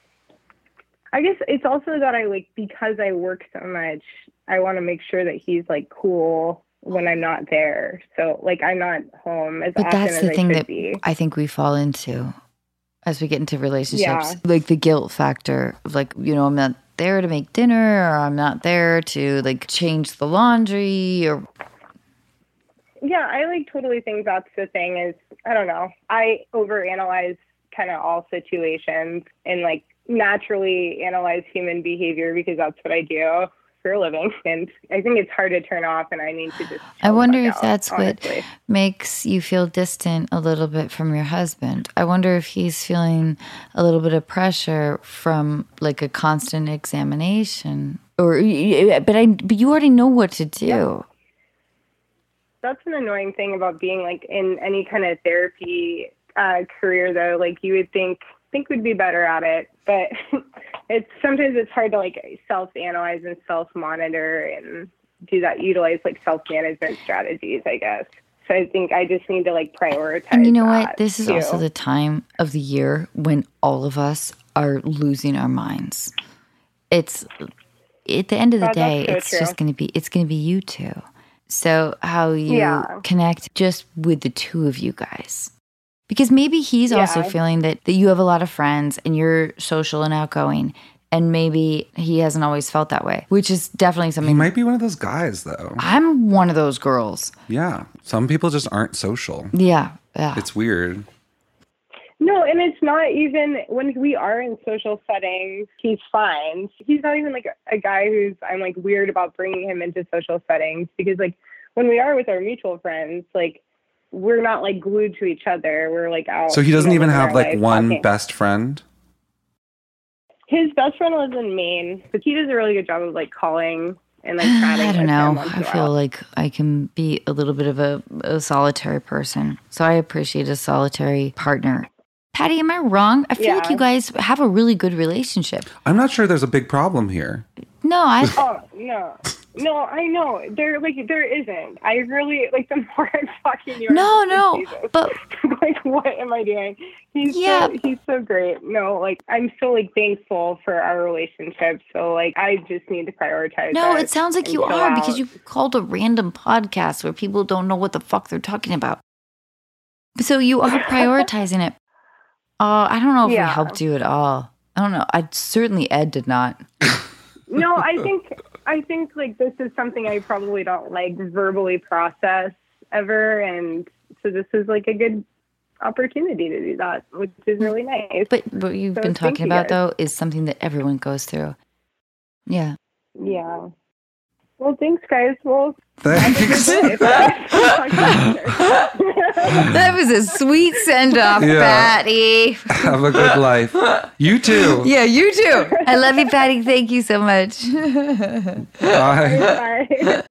Speaker 6: I guess it's also that I like, because I work so much, I want to make sure that he's like cool when I'm not there. So like I'm not home as
Speaker 2: But
Speaker 6: often
Speaker 2: that's
Speaker 6: as
Speaker 2: the
Speaker 6: I
Speaker 2: thing
Speaker 6: should
Speaker 2: that
Speaker 6: be.
Speaker 2: I think we fall into as we get into relationships.
Speaker 6: Yeah.
Speaker 2: Like the guilt factor of like, you know, I'm not there to make dinner, or I'm not there to like change the laundry, or
Speaker 6: Yeah, I like totally think that's the thing is, I don't know. I overanalyze kind of all situations and like naturally analyze human behavior because that's what I do for a living. And I think it's hard to turn off and I need to just
Speaker 2: I
Speaker 6: chill the
Speaker 2: wonder
Speaker 6: fuck
Speaker 2: if
Speaker 6: out,
Speaker 2: that's
Speaker 6: honestly.
Speaker 2: what makes you feel distant a little bit from your husband. I wonder if he's feeling a little bit of pressure from like a constant examination, or but I but you already know what to do.
Speaker 6: Yeah. That's an annoying thing about being like in any kind of therapy uh, career though. Like you would think think we'd be better at it, but it's sometimes it's hard to like self-analyze and self-monitor and do that, utilize like self-management strategies, I guess. So I think I just need to like prioritize.
Speaker 2: And you know
Speaker 6: that
Speaker 2: what? This is
Speaker 6: too.
Speaker 2: also the time of the year when all of us are losing our minds. It's at the end of the
Speaker 6: God, that's
Speaker 2: day,
Speaker 6: so
Speaker 2: it's
Speaker 6: true.
Speaker 2: just going to be it's going to be you two. So how you
Speaker 6: Yeah.
Speaker 2: connect just with the two of you guys. Because maybe he's also
Speaker 6: Yeah.
Speaker 2: feeling that, that you have a lot of friends and you're social and outgoing, and maybe he hasn't always felt that way, which is definitely
Speaker 3: He
Speaker 2: something.
Speaker 3: might be one of those guys though.
Speaker 2: I'm one of those girls.
Speaker 3: Yeah. Some people just aren't social.
Speaker 2: Yeah, yeah.
Speaker 3: It's weird.
Speaker 6: No, and it's not even when we are in social settings, he's fine. He's not even like a, a guy who's I'm like weird about bringing him into social settings, because like when we are with our mutual friends, like we're not like glued to each other. We're like out.
Speaker 3: So he doesn't
Speaker 6: you know,
Speaker 3: even
Speaker 6: living
Speaker 3: have
Speaker 6: our
Speaker 3: like
Speaker 6: life,
Speaker 3: one
Speaker 6: talking.
Speaker 3: best friend?
Speaker 6: His best friend lives in Maine, but he does a really good job of like calling and like chatting.
Speaker 2: I don't
Speaker 6: with
Speaker 2: know.
Speaker 6: him once
Speaker 2: I
Speaker 6: in a
Speaker 2: feel
Speaker 6: while.
Speaker 2: like I can be a little bit of a, a solitary person. So I appreciate a solitary partner. Patty, am I wrong? I feel like
Speaker 6: Yeah.
Speaker 2: you guys have a really good relationship.
Speaker 3: I'm not sure there's a big problem here.
Speaker 2: No, I
Speaker 6: Oh no, no, I know there like there isn't. I really like the more I'm fucking you. I'm
Speaker 2: no,
Speaker 6: just
Speaker 2: no.
Speaker 6: like, Jesus.
Speaker 2: But
Speaker 6: like what am I doing? He's
Speaker 2: Yeah.
Speaker 6: so he's so great. No, like I'm so like thankful for our relationship. So like I just need to prioritize.
Speaker 2: no,
Speaker 6: that
Speaker 2: it sounds like
Speaker 6: and
Speaker 2: you
Speaker 6: chill
Speaker 2: are, because
Speaker 6: out.
Speaker 2: you called a random podcast where people don't know what the fuck they're talking about. So you are prioritizing it. Uh, I don't know if
Speaker 6: Yeah.
Speaker 2: we helped you at all. I don't know. I certainly Ed did not.
Speaker 6: No, I think I think like this is something I probably don't like verbally process ever, and so this is like a good opportunity to do that, which is really nice.
Speaker 2: But what you've
Speaker 6: So
Speaker 2: been
Speaker 6: thank
Speaker 2: talking
Speaker 6: you
Speaker 2: about,
Speaker 6: guys.
Speaker 2: though, is something that everyone goes through. Yeah.
Speaker 6: Yeah. Well, thanks, guys. Well,
Speaker 3: Thanks.
Speaker 2: That was a sweet send off,
Speaker 3: Yeah.
Speaker 2: Patty.
Speaker 3: Have a good life. You too.
Speaker 2: Yeah, you too. I love you, Patty. Thank you so much.
Speaker 3: Bye.
Speaker 6: Bye.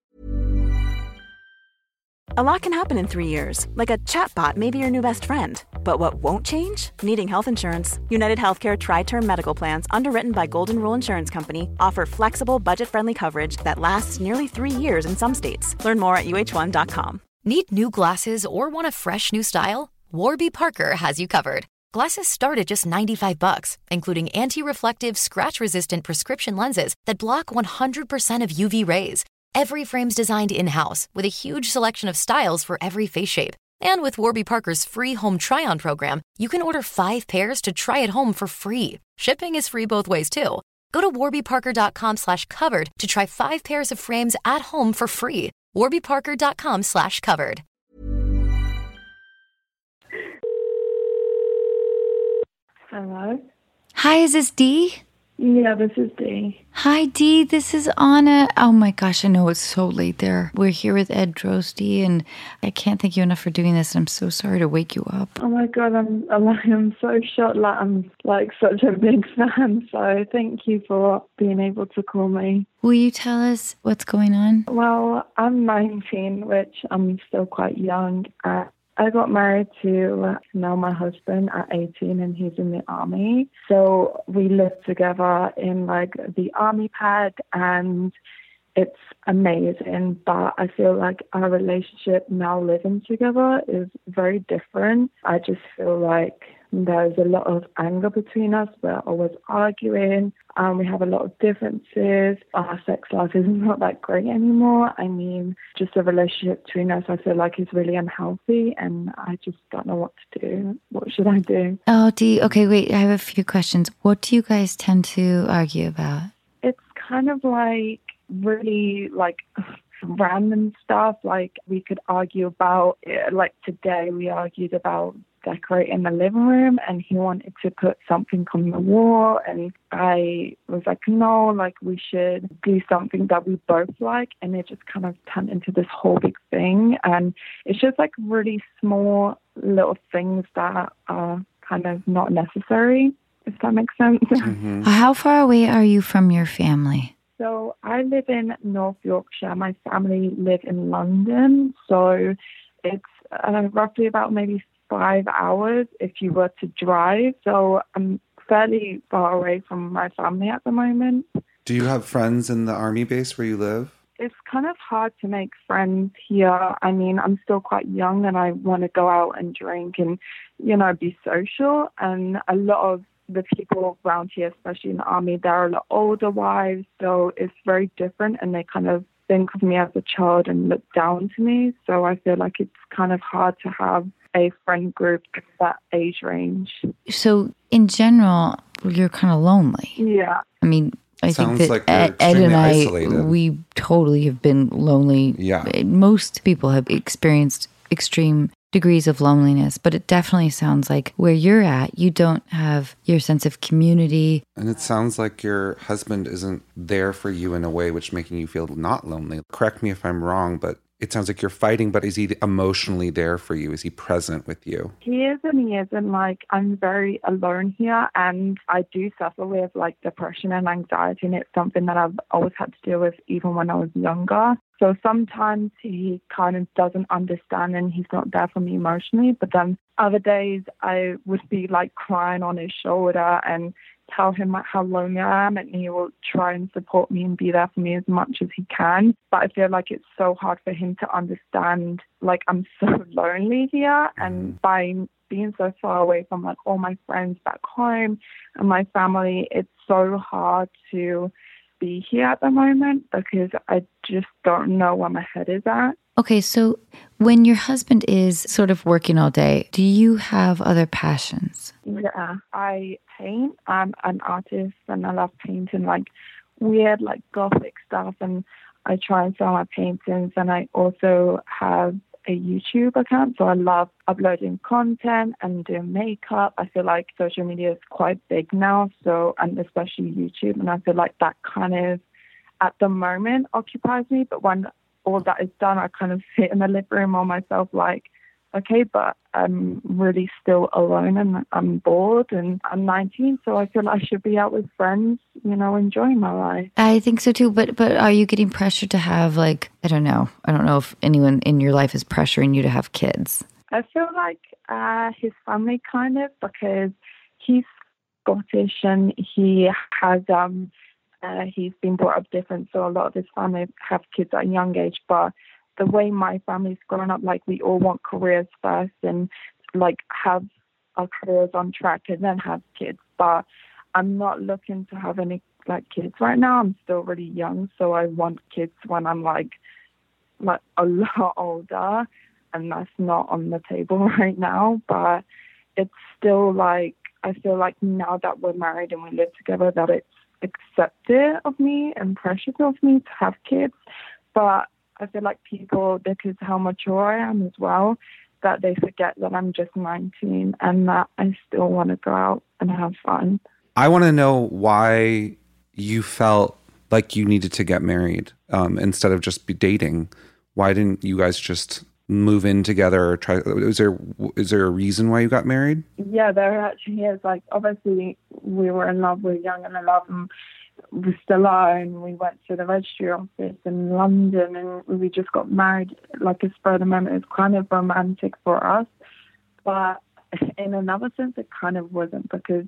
Speaker 4: A lot can happen in three years, like a chatbot may be your new best friend. But what won't change? Needing health insurance. United Healthcare Tri-Term Medical Plans, underwritten by Golden Rule Insurance Company, offer flexible, budget-friendly coverage that lasts nearly three years in some states. Learn more at U H one dot com.
Speaker 5: Need new glasses or want a fresh new style? Warby Parker has you covered. Glasses start at just ninety-five bucks, including anti-reflective, scratch-resistant prescription lenses that block one hundred percent of U V rays. Every frame's designed in-house with a huge selection of styles for every face shape. And with Warby Parker's free home try-on program, you can order five pairs to try at home for free. Shipping is free both ways, too. Go to warbyparker.com slash covered to try five pairs of frames at home for free. warbyparker.com slash covered.
Speaker 7: Hello?
Speaker 2: Hi, is this Dee?
Speaker 7: Yeah, this is Dee.
Speaker 2: Hi, Dee. This is Anna. Oh my gosh, I know it's so late there. We're here with Ed Drosty, and I can't thank you enough for doing this. I'm so sorry to wake you up.
Speaker 7: Oh my god, I'm I'm, like, I'm so shocked. Like I'm like such a big fan. So thank you for being able to call me.
Speaker 2: Will you tell us what's going on?
Speaker 7: Well, I'm nineteen, which I'm still quite young. Uh, I got married to uh, now my husband at eighteen, and he's in the army. So we live together in like the army pad, and it's amazing. But I feel like our relationship now living together is very different. I just feel like there's a lot of anger between us. We're always arguing. Um, we have a lot of differences. Our sex life is not that great anymore. I mean, just the relationship between us, I feel like is really unhealthy, and I just don't know what to do. What should I do?
Speaker 2: Oh, Dee. Okay, wait. I have a few questions. What do you guys tend to argue about?
Speaker 7: It's kind of like really like random stuff. Like we could argue about, like today we argued about decorating the living room, and he wanted to put something on the wall, and I was like, no, like we should do something that we both like, and it just kind of turned into this whole big thing. And it's just like really small little things that are kind of not necessary, if that makes sense.
Speaker 3: Mm-hmm.
Speaker 2: How far away are you from your family?
Speaker 7: So I live in North Yorkshire. My family live in London, so it's uh, roughly about maybe five hours if you were to drive. So I'm fairly far away from my family at the moment.
Speaker 3: Do you have friends in the army base where you live?
Speaker 7: It's kind of hard to make friends here. I mean, I'm still quite young, and I want to go out and drink and, you know, be social. And a lot of the people around here, especially in the army, they're a lot older wives. So it's very different, and they kind of think of me as a child and look down to me. So I feel like it's kind of hard to have a friend group at that age range.
Speaker 2: So in general, you're kind of lonely.
Speaker 7: Yeah.
Speaker 2: I mean, I
Speaker 3: Sounds
Speaker 2: think that
Speaker 3: like you're
Speaker 2: Ed, Ed and
Speaker 3: extremely
Speaker 2: I,
Speaker 3: isolated.
Speaker 2: we totally have been lonely.
Speaker 3: Yeah.
Speaker 2: Most people have experienced extreme degrees of loneliness, but it definitely sounds like where you're at, you don't have your sense of community.
Speaker 3: And it sounds like your husband isn't there for you in a way which making you feel not lonely. Correct me if I'm wrong, but it sounds like you're fighting, but is he emotionally there for you? Is he present with you?
Speaker 7: He is and he isn't. Like, I'm very alone here, and I do suffer with like depression and anxiety, and it's something that I've always had to deal with even when I was younger. So sometimes he kind of doesn't understand and he's not there for me emotionally, but then other days I would be like crying on his shoulder and tell him like how lonely I am, and he will try and support me and be there for me as much as he can. But I feel like it's so hard for him to understand, like, I'm so lonely here, and by being so far away from like all my friends back home and my family, it's so hard to be here at the moment because I just don't know where my head is at.
Speaker 2: Okay, so when your husband is sort of working all day, do you have other passions?
Speaker 7: Yeah, I paint. I'm an artist and I love painting like weird, like gothic stuff, and I try and sell my paintings. And I also have a YouTube account, so I love uploading content and doing makeup. I feel like social media is quite big now, so, and especially YouTube, and I feel like that kind of at the moment occupies me. But when all that is done, I kind of sit in the living room on myself like, okay, but I'm really still alone and I'm bored, and I'm nineteen, so I feel like I should be out with friends, you know, enjoying my life.
Speaker 2: I think so too, but but are you getting pressured to have, like, I don't know, I don't know if anyone in your life is pressuring you to have kids?
Speaker 7: I feel like uh, his family kind of, because he's Scottish and he has, um, uh, he's been brought up different, so a lot of his family have kids at a young age, but the way my family's grown up, like we all want careers first and like have our careers on track and then have kids. But I'm not looking to have any like kids right now. I'm still really young, so I want kids when I'm like like a lot older, and that's not on the table right now. But it's still like, I feel like now that we're married and we live together, that it's accepted of me and precious of me to have kids. But I feel like people, because how mature I am as well, that they forget that I'm just nineteen and that I still want to go out and have fun.
Speaker 3: I want to know why you felt like you needed to get married um, instead of just be dating. Why didn't you guys just move in together or try? Is there is there a reason why you got married?
Speaker 7: Yeah, there actually is. Like, obviously, we were in love. We were young and in love, and we still are. And we went to the registry office in London, and we just got married like a spur of the moment. It's kind of romantic for us, but in another sense, it kind of wasn't, because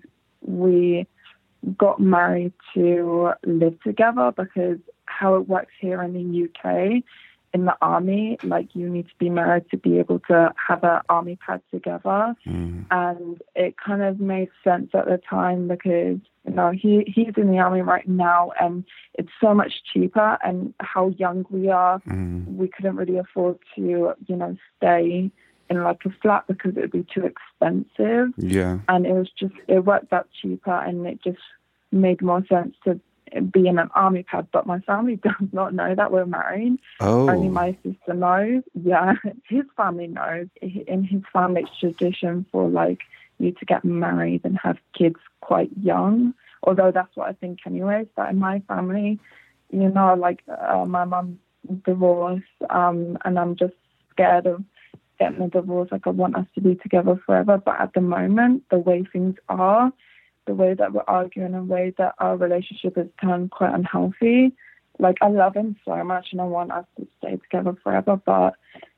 Speaker 7: we got married to live together. Because how it works here in the U K, in the army, like you need to be married to be able to have an army pad together. Mm. And it kind of made sense at the time, because, you know, he, he's in the army right now and it's so much cheaper, and how young we are, mm. we couldn't really afford to, you know, stay in like a flat because it would be too expensive.
Speaker 3: Yeah.
Speaker 7: And it was just, it worked out cheaper, and it just made more sense to be in an army pad. But my family does not know that we're married.
Speaker 3: Oh.
Speaker 7: Only my sister knows. Yeah, his family knows. In his family, it's tradition for like you to get married and have kids quite young. Although that's what I think anyways. But in my family, you know, like uh, my mum's divorced, um, and I'm just scared of getting a divorce. Like, I want us to be together forever. But at the moment, the way things are, the way that we're arguing, the way that our relationship has turned quite unhealthy. Like, I love him so much and I want us to stay together forever, but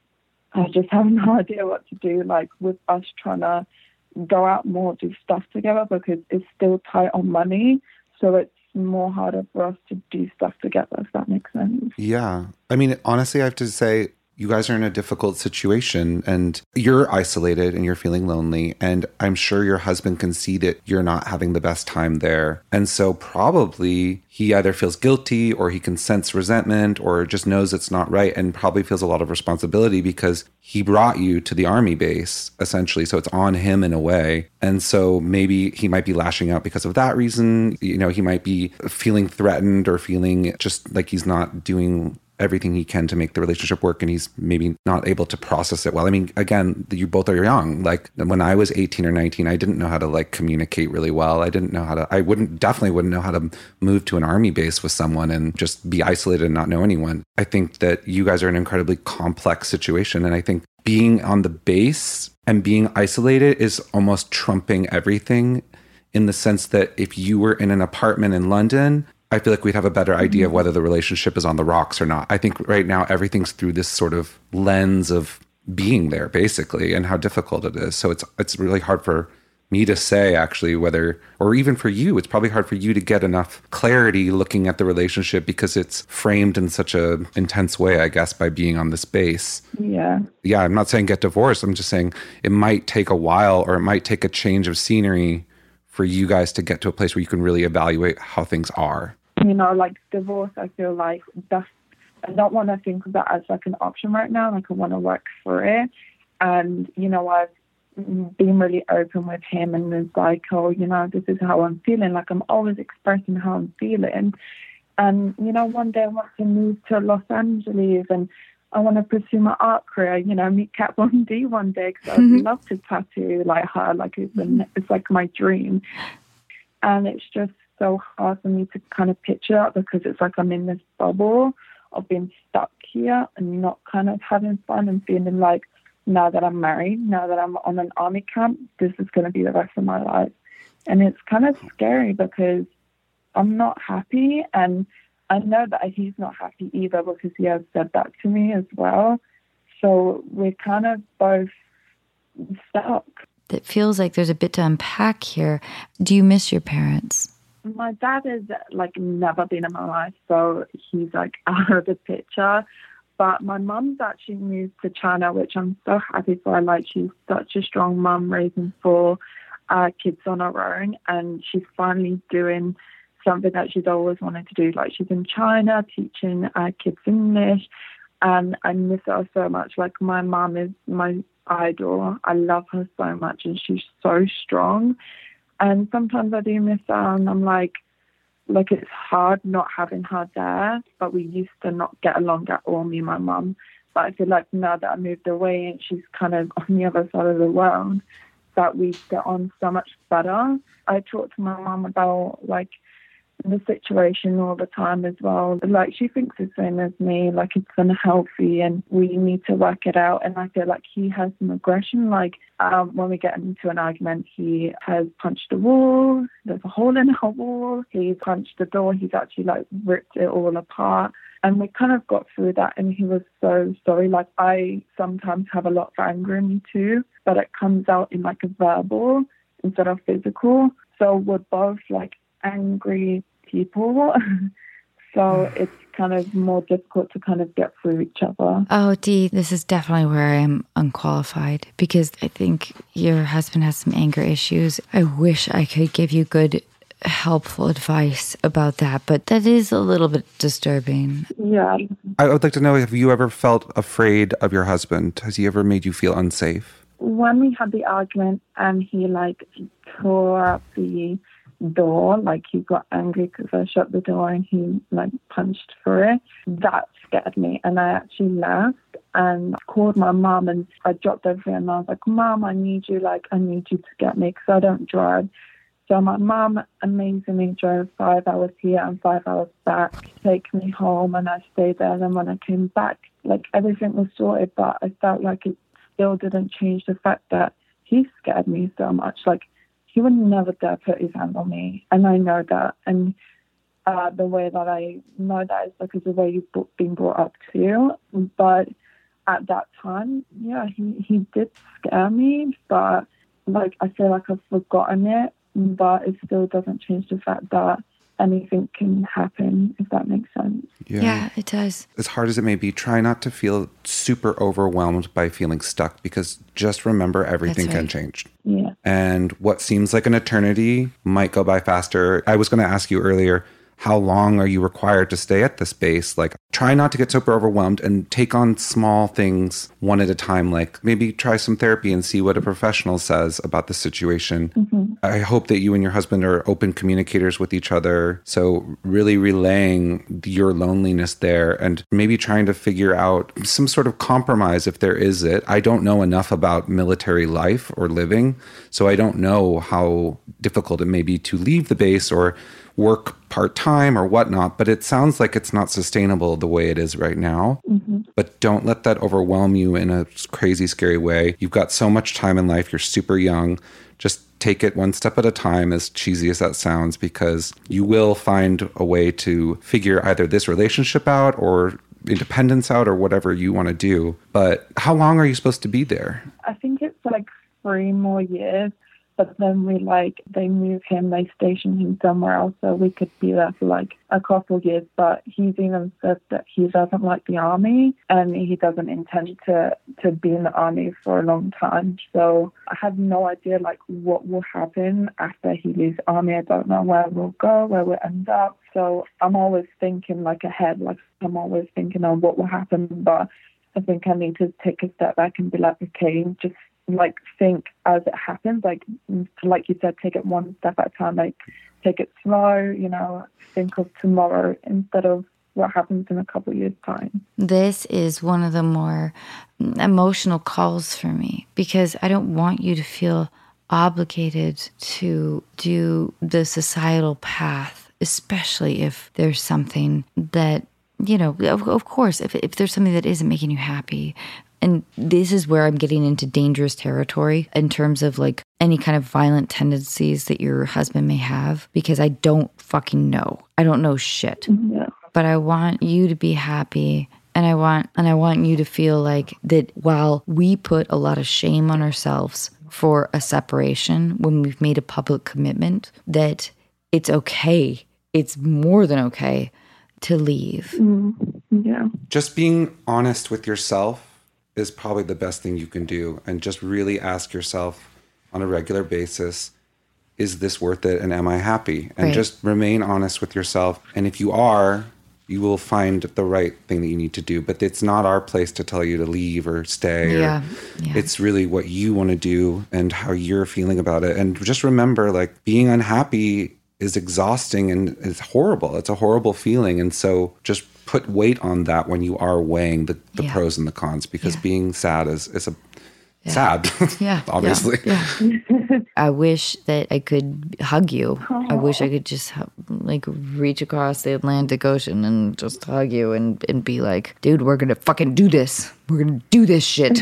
Speaker 7: I just have no idea what to do, like, with us trying to go out more, do stuff together, because it's still tight on money. So it's more harder for us to do stuff together, if that makes sense.
Speaker 3: Yeah. I mean, honestly, I have to say, you guys are in a difficult situation and you're isolated and you're feeling lonely. And I'm sure your husband can see that you're not having the best time there. And so probably he either feels guilty or he can sense resentment or just knows it's not right, and probably feels a lot of responsibility because he brought you to the army base, essentially. So it's on him in a way. And so maybe he might be lashing out because of that reason. You know, he might be feeling threatened or feeling just like he's not doing everything he can to make the relationship work, and he's maybe not able to process it well. I mean, again, you both are young. Like, when I was eighteen or nineteen, I didn't know how to like communicate really well. I didn't know how to, I wouldn't, definitely wouldn't know how to move to an army base with someone and just be isolated and not know anyone. I think that you guys are in an incredibly complex situation. And I think being on the base and being isolated is almost trumping everything, in the sense that if you were in an apartment in London, I feel like we'd have a better idea of whether the relationship is on the rocks or not. I think right now everything's through this sort of lens of being there, basically, and how difficult it is. So it's it's really hard for me to say, actually, whether, or even for you, it's probably hard for you to get enough clarity looking at the relationship, because it's framed in such a intense way, I guess, by being on this base.
Speaker 7: Yeah.
Speaker 3: Yeah, I'm not saying get divorced. I'm just saying it might take a while, or it might take a change of scenery for you guys to get to a place where you can really evaluate how things are.
Speaker 7: You know, like divorce, I feel like that's, I don't want to think of that as like an option right now. Like, I want to work for it. And, you know, I've been really open with him, and it's like, oh, you know, this is how I'm feeling. Like, I'm always expressing how I'm feeling. And, you know, one day I want to move to Los Angeles and I want to pursue my art career, you know, meet Kat Von D one day, because mm-hmm. I'd love to tattoo like her. Like, it's, an, it's like my dream. And it's just so hard for me to kind of picture that, because it's like I'm in this bubble of being stuck here and not kind of having fun and feeling like, now that I'm married, now that I'm on an army camp, this is going to be the rest of my life. And it's kind of scary, because I'm not happy, and I know that he's not happy either, because he has said that to me as well. So we're kind of both stuck.
Speaker 2: It feels like there's a bit to unpack here. Do you miss your parents?
Speaker 7: My dad has like never been in my life, so he's like out of the picture. But my mum's actually moved to China, which I'm so happy for. Like, she's such a strong mum, raising four uh, kids on her own, and she's finally doing something that she's always wanted to do. Like, she's in China teaching uh, kids English, and I miss her so much. Like, my mum is my idol. I love her so much, and she's so strong. And sometimes I do miss her, and I'm like, like it's hard not having her there. But we used to not get along at all, me and my mum. But I feel like now that I moved away and she's kind of on the other side of the world, that we get on so much better. I talk to my mum about like the situation all the time as well. Like, she thinks the same as me, like it's unhealthy and we need to work it out. And I feel like he has some aggression. Like um, when we get into an argument, he has punched a wall. There's a hole in our wall. He's punched the door. He's actually like ripped it all apart. And we kind of got through that, and he was so sorry. Like, I sometimes have a lot of anger in me too, but it comes out in like a verbal instead of physical. So we're both like angry people. So it's kind of more difficult to kind of get through each other.
Speaker 2: Oh, Dee, this is definitely where I am unqualified, because I think your husband has some anger issues. I wish I could give you good, helpful advice about that, but that is a little bit disturbing.
Speaker 7: Yeah.
Speaker 3: I would like to know, have you ever felt afraid of your husband? Has he ever made you feel unsafe?
Speaker 7: When we had the argument and he like tore up the door, like he got angry because I shut the door and he like punched through it, that scared me. And I actually left and called my mom, and I dropped everything and I was like, Mom, I need you, like I need you to get me, because I don't drive. So my mum amazingly drove five hours here and five hours back to take me home, and I stayed there. And then when I came back, like everything was sorted, but I felt like it still didn't change the fact that he scared me so much. Like, he would never dare put his hand on me, and I know that. And uh, the way that I know that is because of the way you've been brought up too. But at that time, yeah, he, he did scare me, but like I feel like I've forgotten it. But it still doesn't change the fact that anything can happen, if that makes sense.
Speaker 2: Yeah. yeah, it does.
Speaker 3: As hard as it may be, try not to feel super overwhelmed by feeling stuck, because just remember, everything
Speaker 2: That's right.
Speaker 3: can change.
Speaker 7: Yeah.
Speaker 3: And what seems like an eternity might go by faster. I was going to ask you earlier, how long are you required to stay at this base? Like, try not to get super overwhelmed and take on small things one at a time. Like, maybe try some therapy and see what a professional says about the situation. Mm-hmm. I hope that you and your husband are open communicators with each other. So really relaying your loneliness there and maybe trying to figure out some sort of compromise if there is it. I don't know enough about military life or living, so I don't know how difficult it may be to leave the base or work part-time or whatnot, but it sounds like it's not sustainable the way it is right now. Mm-hmm. But don't let that overwhelm you in a crazy, scary way. You've got so much time in life. You're super young. Just take it one step at a time, as cheesy as that sounds, because you will find a way to figure either this relationship out or independence out or whatever you want to do. But how long are you supposed to be there?
Speaker 7: I think it's like three more years. But then we like, they move him, they station him somewhere else, so we could be there for like a couple of years. But he's even said that he doesn't like the army and he doesn't intend to, to be in the army for a long time. So I have no idea like what will happen after he leaves the army. I don't know where we'll go, where we'll end up. So I'm always thinking like ahead, like I'm always thinking on what will happen. But I think I need to take a step back and be like, okay, just like think as it happens, like like you said, take it one step at a time, like take it slow, you know, think of tomorrow instead of what happens in a couple of years' time.
Speaker 2: This is one of the more emotional calls for me, because I don't want you to feel obligated to do the societal path, especially if there's something that, you know, of, of course, if if there's something that isn't making you happy. And this is where I'm getting into dangerous territory in terms of like any kind of violent tendencies that your husband may have, because I don't fucking know. I don't know shit.
Speaker 7: Yeah.
Speaker 2: But I want you to be happy. And I want and I want you to feel like that while we put a lot of shame on ourselves for a separation when we've made a public commitment, that it's okay. It's more than okay to leave.
Speaker 7: Mm, yeah.
Speaker 3: Just being honest with yourself is probably the best thing you can do. And just really ask yourself on a regular basis, is this worth it? And am I happy? And
Speaker 2: Right.
Speaker 3: just remain honest with yourself. And if you are, you will find the right thing that you need to do. But it's not our place to tell you to leave or stay. Or
Speaker 2: Yeah, yeah.
Speaker 3: It's really what you want to do and how you're feeling about it. And just remember, like, being unhappy is exhausting and it's horrible. It's a horrible feeling. And so just put weight on that when you are weighing the, the
Speaker 2: Yeah.
Speaker 3: pros and the cons, because
Speaker 2: Yeah.
Speaker 3: being sad is, is a
Speaker 2: Yeah.
Speaker 3: sad,
Speaker 2: Yeah.
Speaker 3: obviously.
Speaker 2: Yeah. yeah. I wish that I could hug you. I wish I could just hu- like reach across the Atlantic Ocean and just hug you and, and be like, dude, we're going to fucking do this. We're going to do this shit.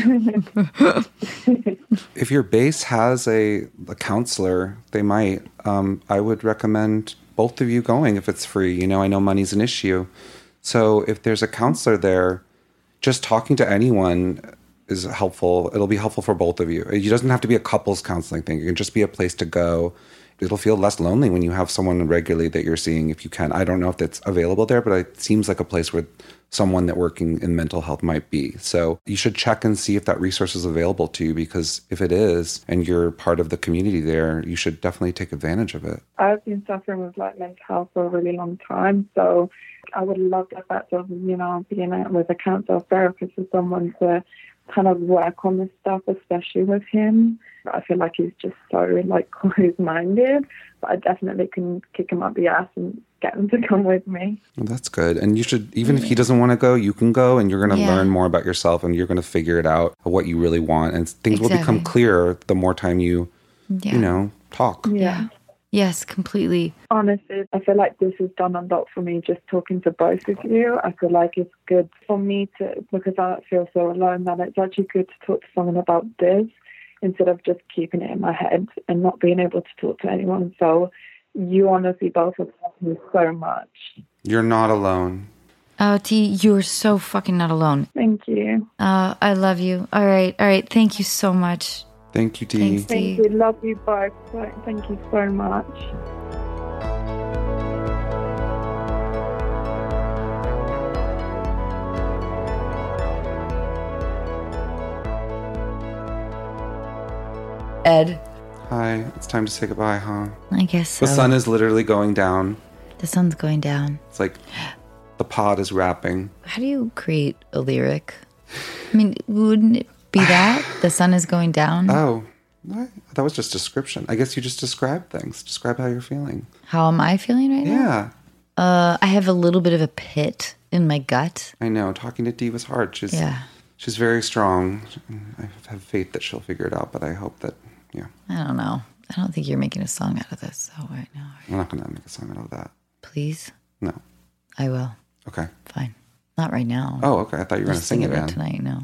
Speaker 3: If your base has a, a counselor, they might. Um, I would recommend both of you going if it's free. You know, I know money's an issue. So if there's a counselor there, just talking to anyone is helpful. It'll be helpful for both of you. It doesn't have to be a couples counseling thing. It can just be a place to go. It'll feel less lonely when you have someone regularly that you're seeing if you can. I don't know if that's available there, but it seems like a place where someone that working in mental health might be. So you should check and see if that resource is available to you, because if it is and you're part of the community there, you should definitely take advantage of it.
Speaker 7: I've been suffering with like mental health for a really long time, so I would love the fact of, you know, being out with a counselor therapist or someone to kind of work on this stuff, especially with him. I feel like he's just so like closed-minded, but I definitely can kick him up the ass and get him to come with me.
Speaker 3: Well, that's good. And you should, even if he doesn't want to go, you can go, and you're going to
Speaker 2: Yeah.
Speaker 3: learn more about yourself, and you're going to figure it out what you really want. And things will become
Speaker 2: Exactly.
Speaker 3: clearer the more time you,
Speaker 2: Yeah.
Speaker 3: you know, talk.
Speaker 2: Yeah. Yes, completely.
Speaker 7: Honestly, I feel like this has done a lot for me just talking to both of you. I feel like it's good for me to, because I don't feel so alone, that it's actually good to talk to someone about this instead of just keeping it in my head and not being able to talk to anyone. So you honestly both have helped me so much.
Speaker 3: You're not alone.
Speaker 2: Oh, T, you're so fucking not alone.
Speaker 7: Thank you.
Speaker 2: Uh, I love you. All right. All right. Thank you so much.
Speaker 3: Thank you, Dee.
Speaker 2: Thanks,
Speaker 7: Thank
Speaker 2: Dee.
Speaker 7: you. Love you both. So- Thank you so much.
Speaker 2: Ed,
Speaker 3: Hi, it's time to say goodbye, huh?
Speaker 2: I guess so.
Speaker 3: The sun is literally going down.
Speaker 2: The sun's going down.
Speaker 3: It's like the pod is wrapping.
Speaker 2: How do you create a lyric? I mean, wouldn't it be that? The sun is going down?
Speaker 3: Oh, what? That was just description. I guess you just describe things. Describe how you're feeling.
Speaker 2: How am I feeling right now?
Speaker 3: Yeah,
Speaker 2: Uh, I have a little bit of a pit in my gut.
Speaker 3: I know. Talking to Dee was hard. She's
Speaker 2: Yeah.
Speaker 3: she's very strong. I have faith that she'll figure it out, but I hope that, yeah.
Speaker 2: I don't know. I don't think you're making a song out of this, so right now.
Speaker 3: I'm not going to make a song out of that.
Speaker 2: Please?
Speaker 3: No.
Speaker 2: I will.
Speaker 3: Okay.
Speaker 2: Fine. Not right now.
Speaker 3: Oh, okay. I thought you were going to
Speaker 2: Just
Speaker 3: sing it,
Speaker 2: thinking
Speaker 3: man.
Speaker 2: about tonight, no.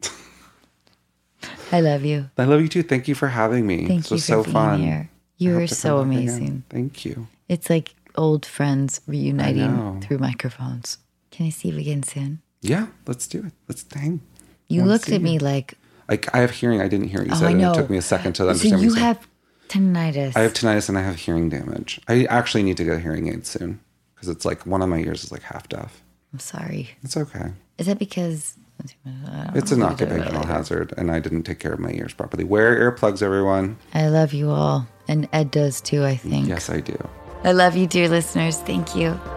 Speaker 2: I love you.
Speaker 3: I love you too. Thank you for having me.
Speaker 2: Thank
Speaker 3: this
Speaker 2: you
Speaker 3: was
Speaker 2: for
Speaker 3: so
Speaker 2: being
Speaker 3: fun.
Speaker 2: here.
Speaker 3: I
Speaker 2: You
Speaker 3: hope
Speaker 2: are
Speaker 3: to
Speaker 2: so
Speaker 3: come back again.
Speaker 2: amazing.
Speaker 3: Thank you.
Speaker 2: It's like old friends reuniting
Speaker 3: know.
Speaker 2: through microphones. Can I see you again soon?
Speaker 3: Yeah, let's do it. Let's hang.
Speaker 2: You
Speaker 3: Wanna
Speaker 2: looked
Speaker 3: see
Speaker 2: at me
Speaker 3: you.
Speaker 2: like,
Speaker 3: Like, I have hearing. I didn't hear what you
Speaker 2: oh,
Speaker 3: said.
Speaker 2: I
Speaker 3: and
Speaker 2: know.
Speaker 3: It took me a second to
Speaker 2: So
Speaker 3: understand
Speaker 2: you
Speaker 3: what you said.
Speaker 2: have tinnitus.
Speaker 3: I have tinnitus and I have hearing damage. I actually need to get a hearing aid soon because it's like one of my ears is like half deaf.
Speaker 2: I'm sorry.
Speaker 3: It's okay.
Speaker 2: Is that because... I don't
Speaker 3: It's
Speaker 2: know.
Speaker 3: an
Speaker 2: We'll talk about it
Speaker 3: occupational
Speaker 2: later.
Speaker 3: hazard, and I didn't take care of my ears properly. Wear earplugs, everyone.
Speaker 2: I love you all. And Ed does too, I think.
Speaker 3: Yes, I do.
Speaker 2: I love you, dear listeners. Thank you.